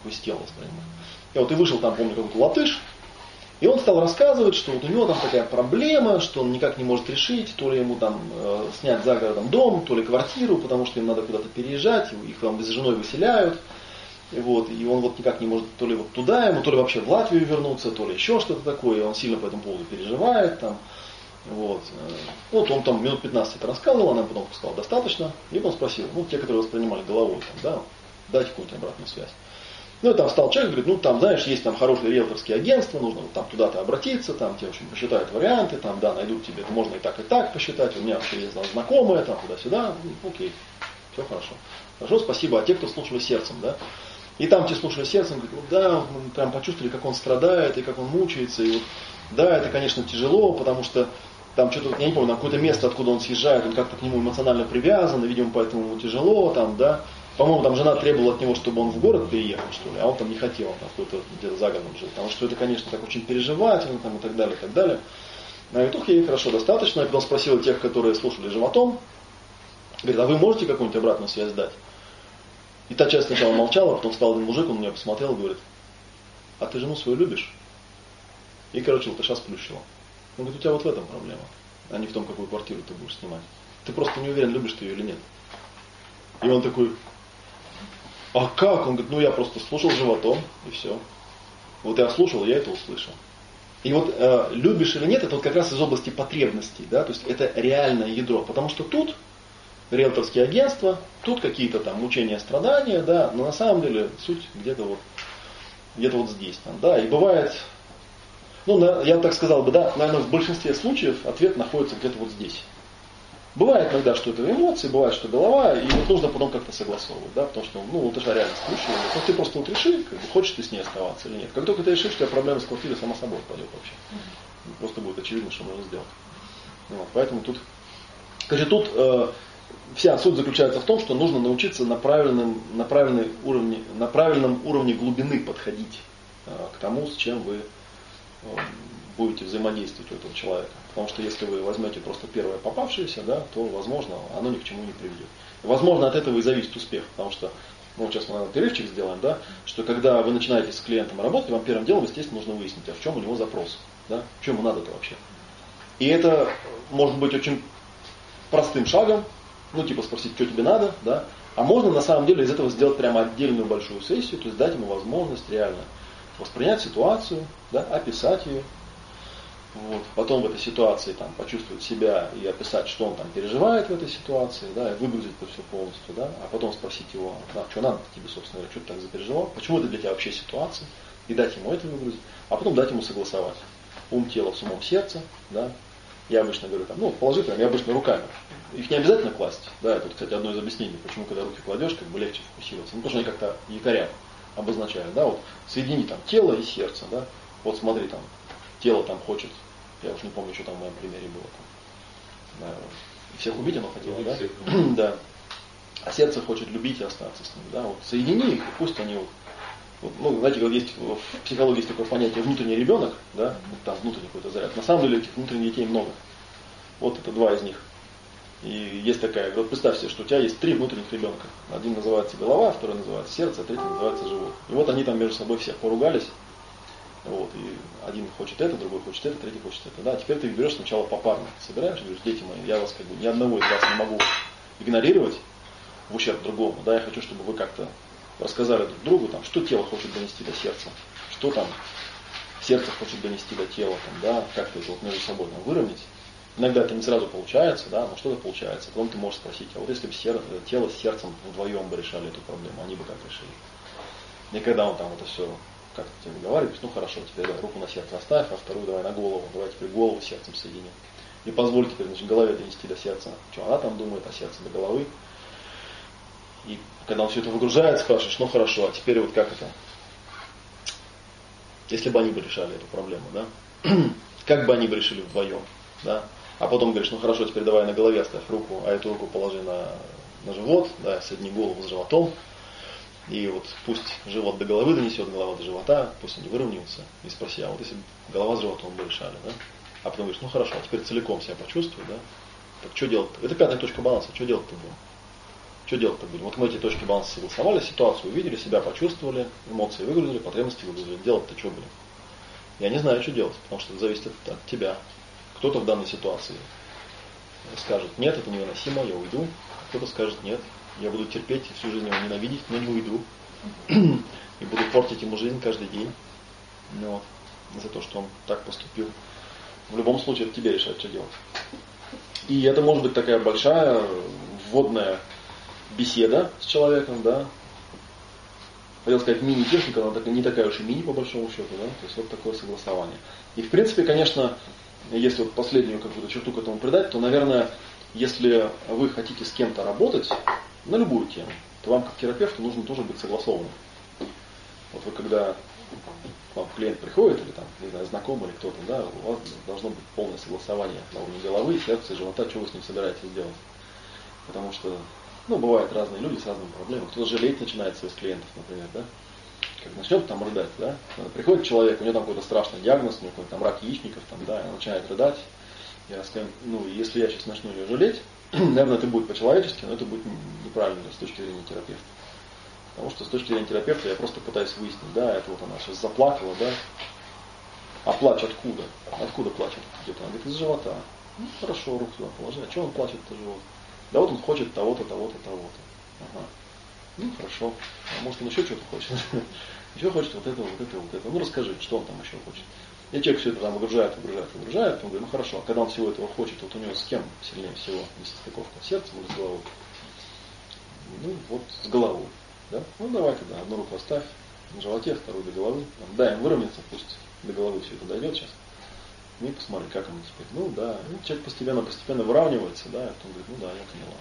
такое тело воспринимает. И вот и вышел там, помню, какой-то латыш, и он стал рассказывать, что вот у него там такая проблема, что он никак не может решить, то ли ему там снять за городом дом, то ли квартиру, потому что им надо куда-то переезжать, их там с женой выселяют. И он вот никак не может то ли вот туда ему, то ли вообще в Латвию вернуться, то ли еще что-то такое, и он сильно по этому поводу переживает. Там. Вот он там минут 15 это рассказывал, она потом сказала достаточно, и он спросил, те, которые воспринимали головой, там, да, дайте какую-нибудь обратную связь. Ну и там встал человек, говорит, там, знаешь, есть там хорошие риэлторские агентства, нужно вот там туда-то обратиться, там тебе очень посчитают варианты, там, да, найдут тебе, это можно и так посчитать, у меня вообще есть знакомые, там, туда-сюда, окей, все хорошо. Хорошо, спасибо, а те, кто слушали сердцем, да, и там те слушали сердцем, говорят, да, мы прям почувствовали, как он страдает, и как он мучается, и вот, да, это, конечно, тяжело, потому что там что-то, я не помню, на какое-то место, откуда он съезжает, он как-то к нему эмоционально привязан, и, видимо, поэтому ему тяжело, там, да. По-моему, там жена требовала от него, чтобы он в город переехал, что ли, а он там не хотел, он там какой-то где-то за городом жил. Потому что это, конечно, так очень переживательно, там, и так далее, и так далее. На итоге ей хорошо, достаточно. Я потом спросил тех, которые слушали животом, говорит, а вы можете какую-нибудь обратную связь дать? И та часть сначала молчала, потом встал один мужик, он меня посмотрел и говорит, а ты жену свою любишь? И, короче, латыша сплющила. Он говорит, у тебя вот в этом проблема, а не в том, какую квартиру ты будешь снимать. Ты просто не уверен, любишь ты ее или нет. И он такой, а как? Он говорит, я просто слушал животом, и все. Вот я слушал, я это услышал. И вот любишь или нет, это вот как раз из области потребностей, да, то есть это реальное ядро. Потому что тут риэлторские агентства, тут какие-то там мучения, страдания, да, но на самом деле суть где-то вот здесь, там, да, и бывает, я так сказал бы, да, наверное, в большинстве случаев ответ находится где-то вот здесь. Бывает иногда, что это эмоции, бывает, что голова, и вот нужно потом как-то согласовывать, да, потому что, латыша реально сплющила. Ты просто вот реши, хочешь ты с ней оставаться или нет. Как только ты решишь, у тебя проблема с квартирой сама собой пойдет вообще. Просто будет очевидно, что нужно сделать. Поэтому тут вся суть заключается в том, что нужно научиться на правильном уровне глубины подходить к тому, с чем вы будете взаимодействовать у этого человека. Потому что если вы возьмете просто первое попавшееся, да, то, возможно, оно ни к чему не приведет. И, возможно, от этого и зависит успех. Потому что, сейчас мы, наверное, перерывчик сделаем, да, что когда вы начинаете с клиентом работать, вам первым делом, естественно, нужно выяснить, а в чем у него запрос, да, что ему надо-то вообще. И это может быть очень простым шагом, спросить, что тебе надо, да, а можно на самом деле из этого сделать прямо отдельную большую сессию, то есть дать ему возможность реально воспринять ситуацию, да, описать ее. Потом в этой ситуации почувствовать себя и описать, что он там переживает в этой ситуации, да, и выгрузить это все полностью, да, а потом спросить его, что надо тебе, собственно говоря, что ты так запереживал, почему это для тебя вообще ситуация, и дать ему это выгрузить, а потом дать ему согласовать. Ум, тело с умом, сердце, да. Я обычно говорю, положи прям, я обычно руками. Их не обязательно класть, да, это, кстати, одно из объяснений, почему, когда руки кладешь, легче фокусироваться. Потому что они как-то якоря обозначают, да, соедини тело и сердце, да, смотри, тело хочет, я уж не помню, что там в моем примере было. Да, всех убить оно хотело, да? Да. А сердце хочет любить и остаться с ним. Да? Соедини их, пусть они знаете, есть в психологии есть такое понятие внутренний ребенок, да, там внутренний какой-то заряд. На самом деле этих внутренних детей много. Это 2 из них. И есть такая, представь себе, что у тебя есть 3 внутренних ребенка. Один называется голова, второй называется сердце, а третий называется живот. И они там между собой все поругались. И один хочет это, другой хочет это, третий хочет это. Да? Теперь ты их берешь сначала попарно. Собираешь и говоришь, дети мои, я вас ни одного из вас не могу игнорировать в ущерб другому. Да? Я хочу, чтобы вы как-то рассказали друг другу, что тело хочет донести до сердца, что сердце хочет донести до тела, да? Как-то это между собой выровнять. Иногда это не сразу получается, да? Но что-то получается. Потом ты можешь спросить, а если бы тело с сердцем вдвоем бы решали эту проблему, они бы как решили? И когда он это все как-то тебе договариваешь, хорошо, теперь руку на сердце оставь, а вторую давай на голову, давай теперь голову с сердцем соединим. И позволь теперь, голове донести до сердца, что она там думает, а сердце до головы. И когда он все это выгружает, спрашиваешь, хорошо, а теперь как это? Если бы они бы решали эту проблему, да? Как бы они бы решили вдвоем, да? А потом говоришь, хорошо, теперь давай на голове оставь руку, а эту руку положи на живот, да, соедини голову с животом. И пусть живот до головы донесет, голова до живота, пусть они выровняются. И спроси, а если голова с животом бы решали, да? А потом говоришь, хорошо, а теперь целиком себя почувствуй, да? Так что делать? Это 5-я точка баланса, что делать-то будем? Что делать-то будем? Вот мы эти точки баланса согласовали, ситуацию увидели, себя почувствовали, эмоции выгрузили, потребности выгрузили. Делать-то что будем? Я не знаю, что делать, потому что это зависит от тебя. Кто-то в данной ситуации скажет, нет, это невыносимо, я уйду. Кто-то скажет, нет, я буду терпеть, всю жизнь его ненавидеть, но не уйду. И буду портить ему жизнь каждый день. Ну, вот, за то, что он так поступил. В любом случае, это тебе решать, что делать. И это может быть такая большая вводная беседа с человеком, да. Хотел сказать мини-техника, но не такая уж и мини по большому счету, да. То есть вот такое согласование. И в принципе, конечно, если вот последнюю какую-то черту к этому придать, то, наверное, если вы хотите с кем-то работать на любую тему, то вам как терапевту нужно тоже быть согласованным. Вот вы когда к вам клиент приходит, или там, не знаю, знакомый или кто-то, да, у вас должно быть полное согласование на уровне головы, сердца и живота, что вы с ним собираетесь делать. Потому что, бывают разные люди с разными проблемами. Кто-то жалеть начинает своих клиентов, например, да. Как начнет там рыдать, да. Приходит человек, у него там какой-то страшный диагноз, у него какой-то там рак яичников, там, да, и он начинает рыдать. Я скажу, если я сейчас начну ее жалеть, наверное, это будет по-человечески, но это будет неправильно с точки зрения терапевта. Потому что с точки зрения терапевта я просто пытаюсь выяснить, да, это вот она сейчас заплакала, да, а плач откуда? Откуда плачет? Где-то? Она говорит, из живота. Хорошо, руку туда положи. А что он плачет-то живот? Да вот он хочет того-то, того-то, того-то. Ага. Хорошо. А может он еще что-то хочет? Еще хочет вот это, вот это, вот это. Расскажи, что он там еще хочет. И человек все это там выгружает. Он говорит, хорошо, а когда он всего этого хочет, вот у него с кем сильнее всего несостыковка? С сердцем или с головой? Вот с головой. Да? Давай тогда одну руку оставь на животе, вторую до головы. Дай им выровняться, пусть до головы все это дойдет сейчас. И посмотри, как он теперь. Да. Человек постепенно выравнивается, да, и он говорит, я поняла,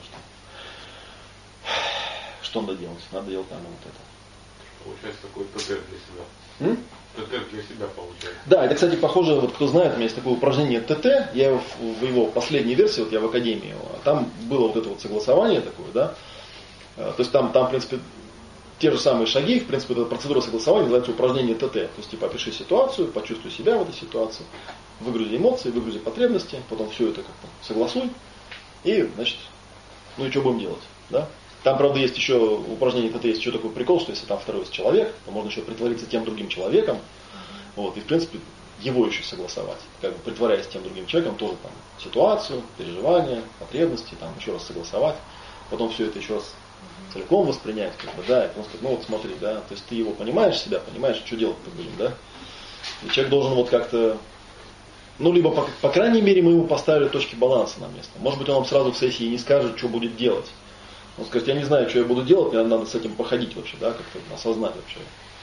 что надо делать. Надо делать, наверное, вот это. Получается такой ТТ для себя. ТТ для себя получается. Да, это, кстати, похоже, вот кто знает, у меня есть такое упражнение ТТ, я его в его последней версии, вот я в академии, там было вот это вот согласование такое, да. То есть там, в принципе, те же самые шаги, в принципе, эта процедура согласования называется упражнение ТТ. То есть, опиши ситуацию, почувствуй себя в этой ситуации, выгрузи эмоции, выгрузи потребности, потом все это как-то согласуй, и, значит, и что будем делать, да? Там, правда, есть еще упражнение ТТ, есть еще такой прикол, что если там второй есть человек, то можно еще притвориться тем другим человеком, вот, и, в принципе, его еще согласовать, как бы притворяясь тем другим человеком, тоже там ситуацию, переживания, потребности, там, еще раз согласовать, потом все это еще раз целиком воспринять, как бы, да, и просто сказать, смотри, да, то есть ты его понимаешь, себя понимаешь, что делать-то будем, да, и человек должен вот как-то, либо, по крайней мере, мы ему поставили точки баланса на место. Может быть, он нам сразу в сессии не скажет, что будет делать. Он скажет, я не знаю, что я буду делать, мне надо с этим походить вообще, да, как-то осознать вообще,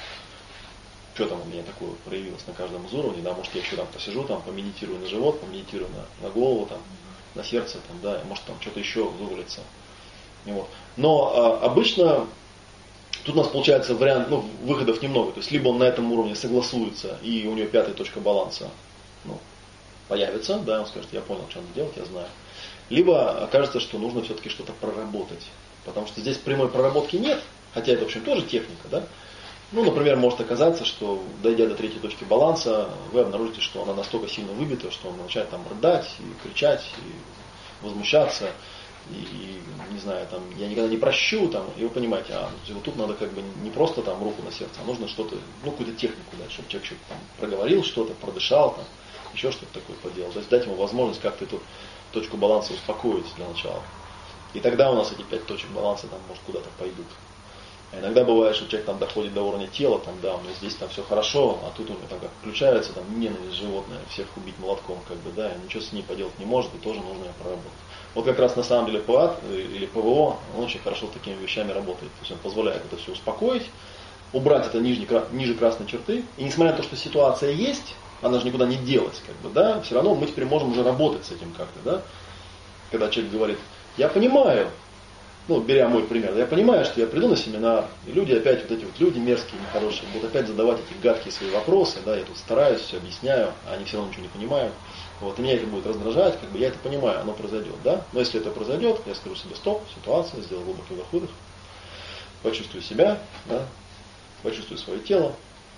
что там у меня такое проявилось на каждом из уровней, да, может, я еще там посижу, там, помедитирую на живот, помедитирую на голову, там, на сердце, там, да, может, там что-то еще вывалится. Вот. Но обычно тут у нас получается вариант, выходов немного. То есть либо он на этом уровне согласуется, и у него пятая точка баланса появится, да, он скажет, я понял, что надо делать, я знаю. Либо окажется, что нужно все-таки что-то проработать. Потому что здесь прямой проработки нет, хотя это, в общем, тоже техника, да. Например, может оказаться, что, дойдя до третьей точки баланса, вы обнаружите, что она настолько сильно выбита, что он начинает там рыдать, и кричать, и возмущаться. И не знаю, там, я никогда не прощу, там, и вы понимаете, вот тут надо как бы не просто там руку на сердце, а нужно что-то, какую-то технику дать, чтобы человек что-то там проговорил, что-то, продышал, там, еще что-то такое поделал. То есть дать ему возможность как-то эту точку баланса успокоить для начала. И тогда у нас эти 5 точек баланса там, может, куда-то пойдут. А иногда бывает, что человек там доходит до уровня тела, там, да, у него здесь там все хорошо, а тут у него там как включается там ненависть животное, всех убить молотком, как бы, да, и ничего с ней поделать не может, и тоже нужно ее проработать. Вот как раз на самом деле ПАД или ПВО, он очень хорошо с такими вещами работает. То есть он позволяет это все успокоить, убрать это ниже красной черты. И несмотря на то, что ситуация есть, она же никуда не делась, как бы, да, все равно мы теперь можем уже работать с этим как-то, да. Когда человек говорит, я понимаю, беря мой пример, я понимаю, что я приду на семинар, и люди опять, вот эти вот люди мерзкие, нехорошие, будут опять задавать эти гадкие свои вопросы, да, я тут стараюсь, все объясняю, а они все равно ничего не понимают. Вот, и меня это будет раздражать, как бы я это понимаю, оно произойдет, да. Но если это произойдет, я скажу себе стоп, ситуация, сделаю глубокий вдох-выдох, почувствую себя, да, почувствую свое тело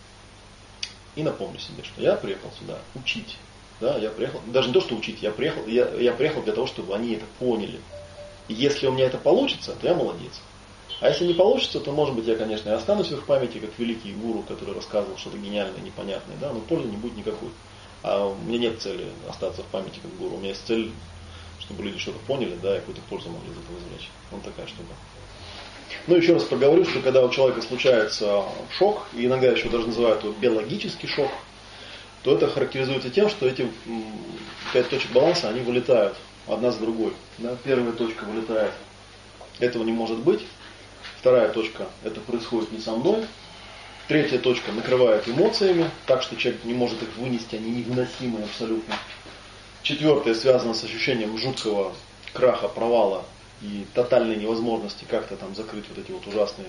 и напомню себе, что я приехал сюда учить, да, я приехал, даже не то, что учить, я приехал для того, чтобы они это поняли. И если у меня это получится, то я молодец. А если не получится, то, может быть, я, конечно, и останусь в их памяти, как великий гуру, который рассказывал что-то гениальное, непонятное, да, но пользы не будет никакой. А у меня нет цели остаться в памяти как гуру. У меня есть цель, чтобы люди что-то поняли, да, и какую-то пользу могли из этого извлечь. Вот такая штука. Ну, еще раз проговорю, что когда у человека случается шок, и иногда еще даже называют его биологический шок, то это характеризуется тем, что эти 5 точек баланса, они вылетают одна за другой. Да? Первая точка вылетает, этого не может быть. Вторая точка, это происходит не со мной. Третья точка накрывает эмоциями, так что человек не может их вынести, они невыносимые абсолютно. Четвертая связана с ощущением жуткого краха, провала и тотальной невозможности как-то там закрыть вот эти вот ужасные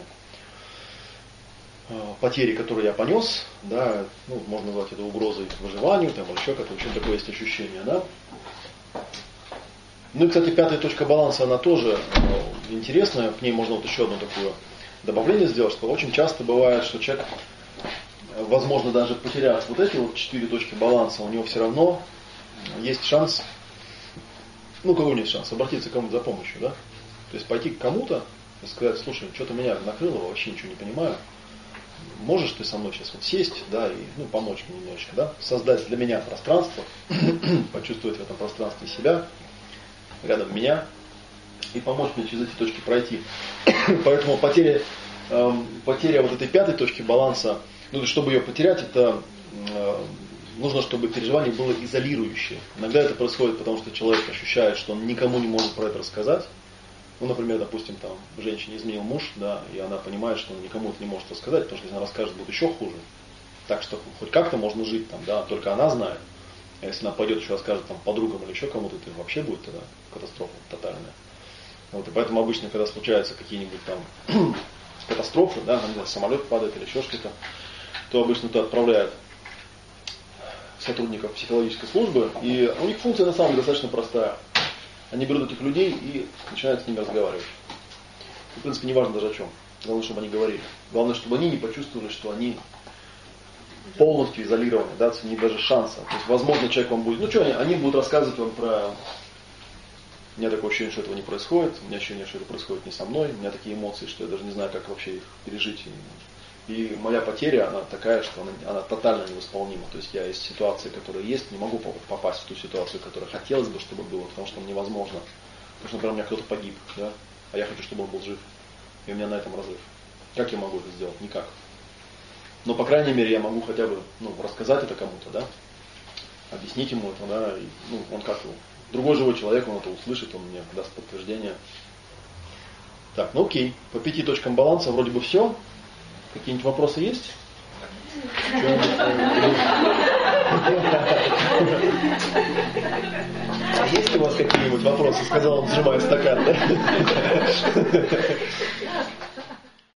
потери, которые я понес. Да, ну, можно назвать это угрозой выживанию, там, или еще как-то, в общем, такое есть ощущение. Да? Ну и, кстати, 5-я точка баланса, она тоже интересная, к ней можно вот еще одно такое добавление сделать, что очень часто бывает, что человек, возможно, даже потеряв вот эти вот 4 точки баланса, у него все равно есть шанс, ну какой у него есть шанс, обратиться к кому-то за помощью, да? То есть пойти к кому-то и сказать, слушай, что-то меня накрыло, вообще ничего не понимаю, можешь ты со мной сейчас вот сесть, да, и ну, помочь мне немножечко, да, создать для меня пространство, почувствовать в этом пространстве себя, рядом меня, и помочь мне через эти точки пройти. Поэтому потеря вот этой 5-й точки баланса, ну, чтобы ее потерять, это нужно, чтобы переживание было изолирующее. Иногда это происходит, потому что человек ощущает, что он никому не может про это рассказать. Ну, например, допустим, там женщине изменил муж, да, и она понимает, что он никому это не может рассказать, потому что если она расскажет, будет еще хуже. Так что хоть как-то можно жить там, да, только она знает. А если она пойдет еще расскажет там подругам или еще кому-то, то вообще будет тогда катастрофа тотальная. Вот, и поэтому обычно, когда случаются какие-нибудь там катастрофы, да, например, самолет падает или еще что-то, то обычно туда отправляют сотрудников психологической службы, и у них функция на самом деле достаточно простая. Они берут этих людей и начинают с ними разговаривать. И, в принципе, не важно даже о чем. Главное, чтобы они говорили. Главное, чтобы они не почувствовали, что они полностью изолированы, да, не даже шанса. То есть, возможно, человек вам будет, ну что, они будут рассказывать вам про... У меня такое ощущение, что этого не происходит, у меня ощущение, что это происходит не со мной, у меня такие эмоции, что я даже не знаю, как вообще их пережить. И моя потеря, она такая, что она тотально невосполнима. То есть я из ситуации, которая есть, не могу попасть в ту ситуацию, которая хотелось бы, чтобы было, потому что невозможно. Потому что, например, у меня кто-то погиб, да, а я хочу, чтобы он был жив. И у меня на этом разрыв. Как я могу это сделать? Никак. Но, по крайней мере, я могу хотя бы рассказать это кому-то, да, объяснить ему это, да, и, он как-то, другой живой человек, он это услышит, он мне даст подтверждение. Так, ну окей, по 5 точкам баланса вроде бы все. Какие-нибудь вопросы есть? Есть у вас какие-нибудь вопросы? Сказал он, сжимая стакан, да?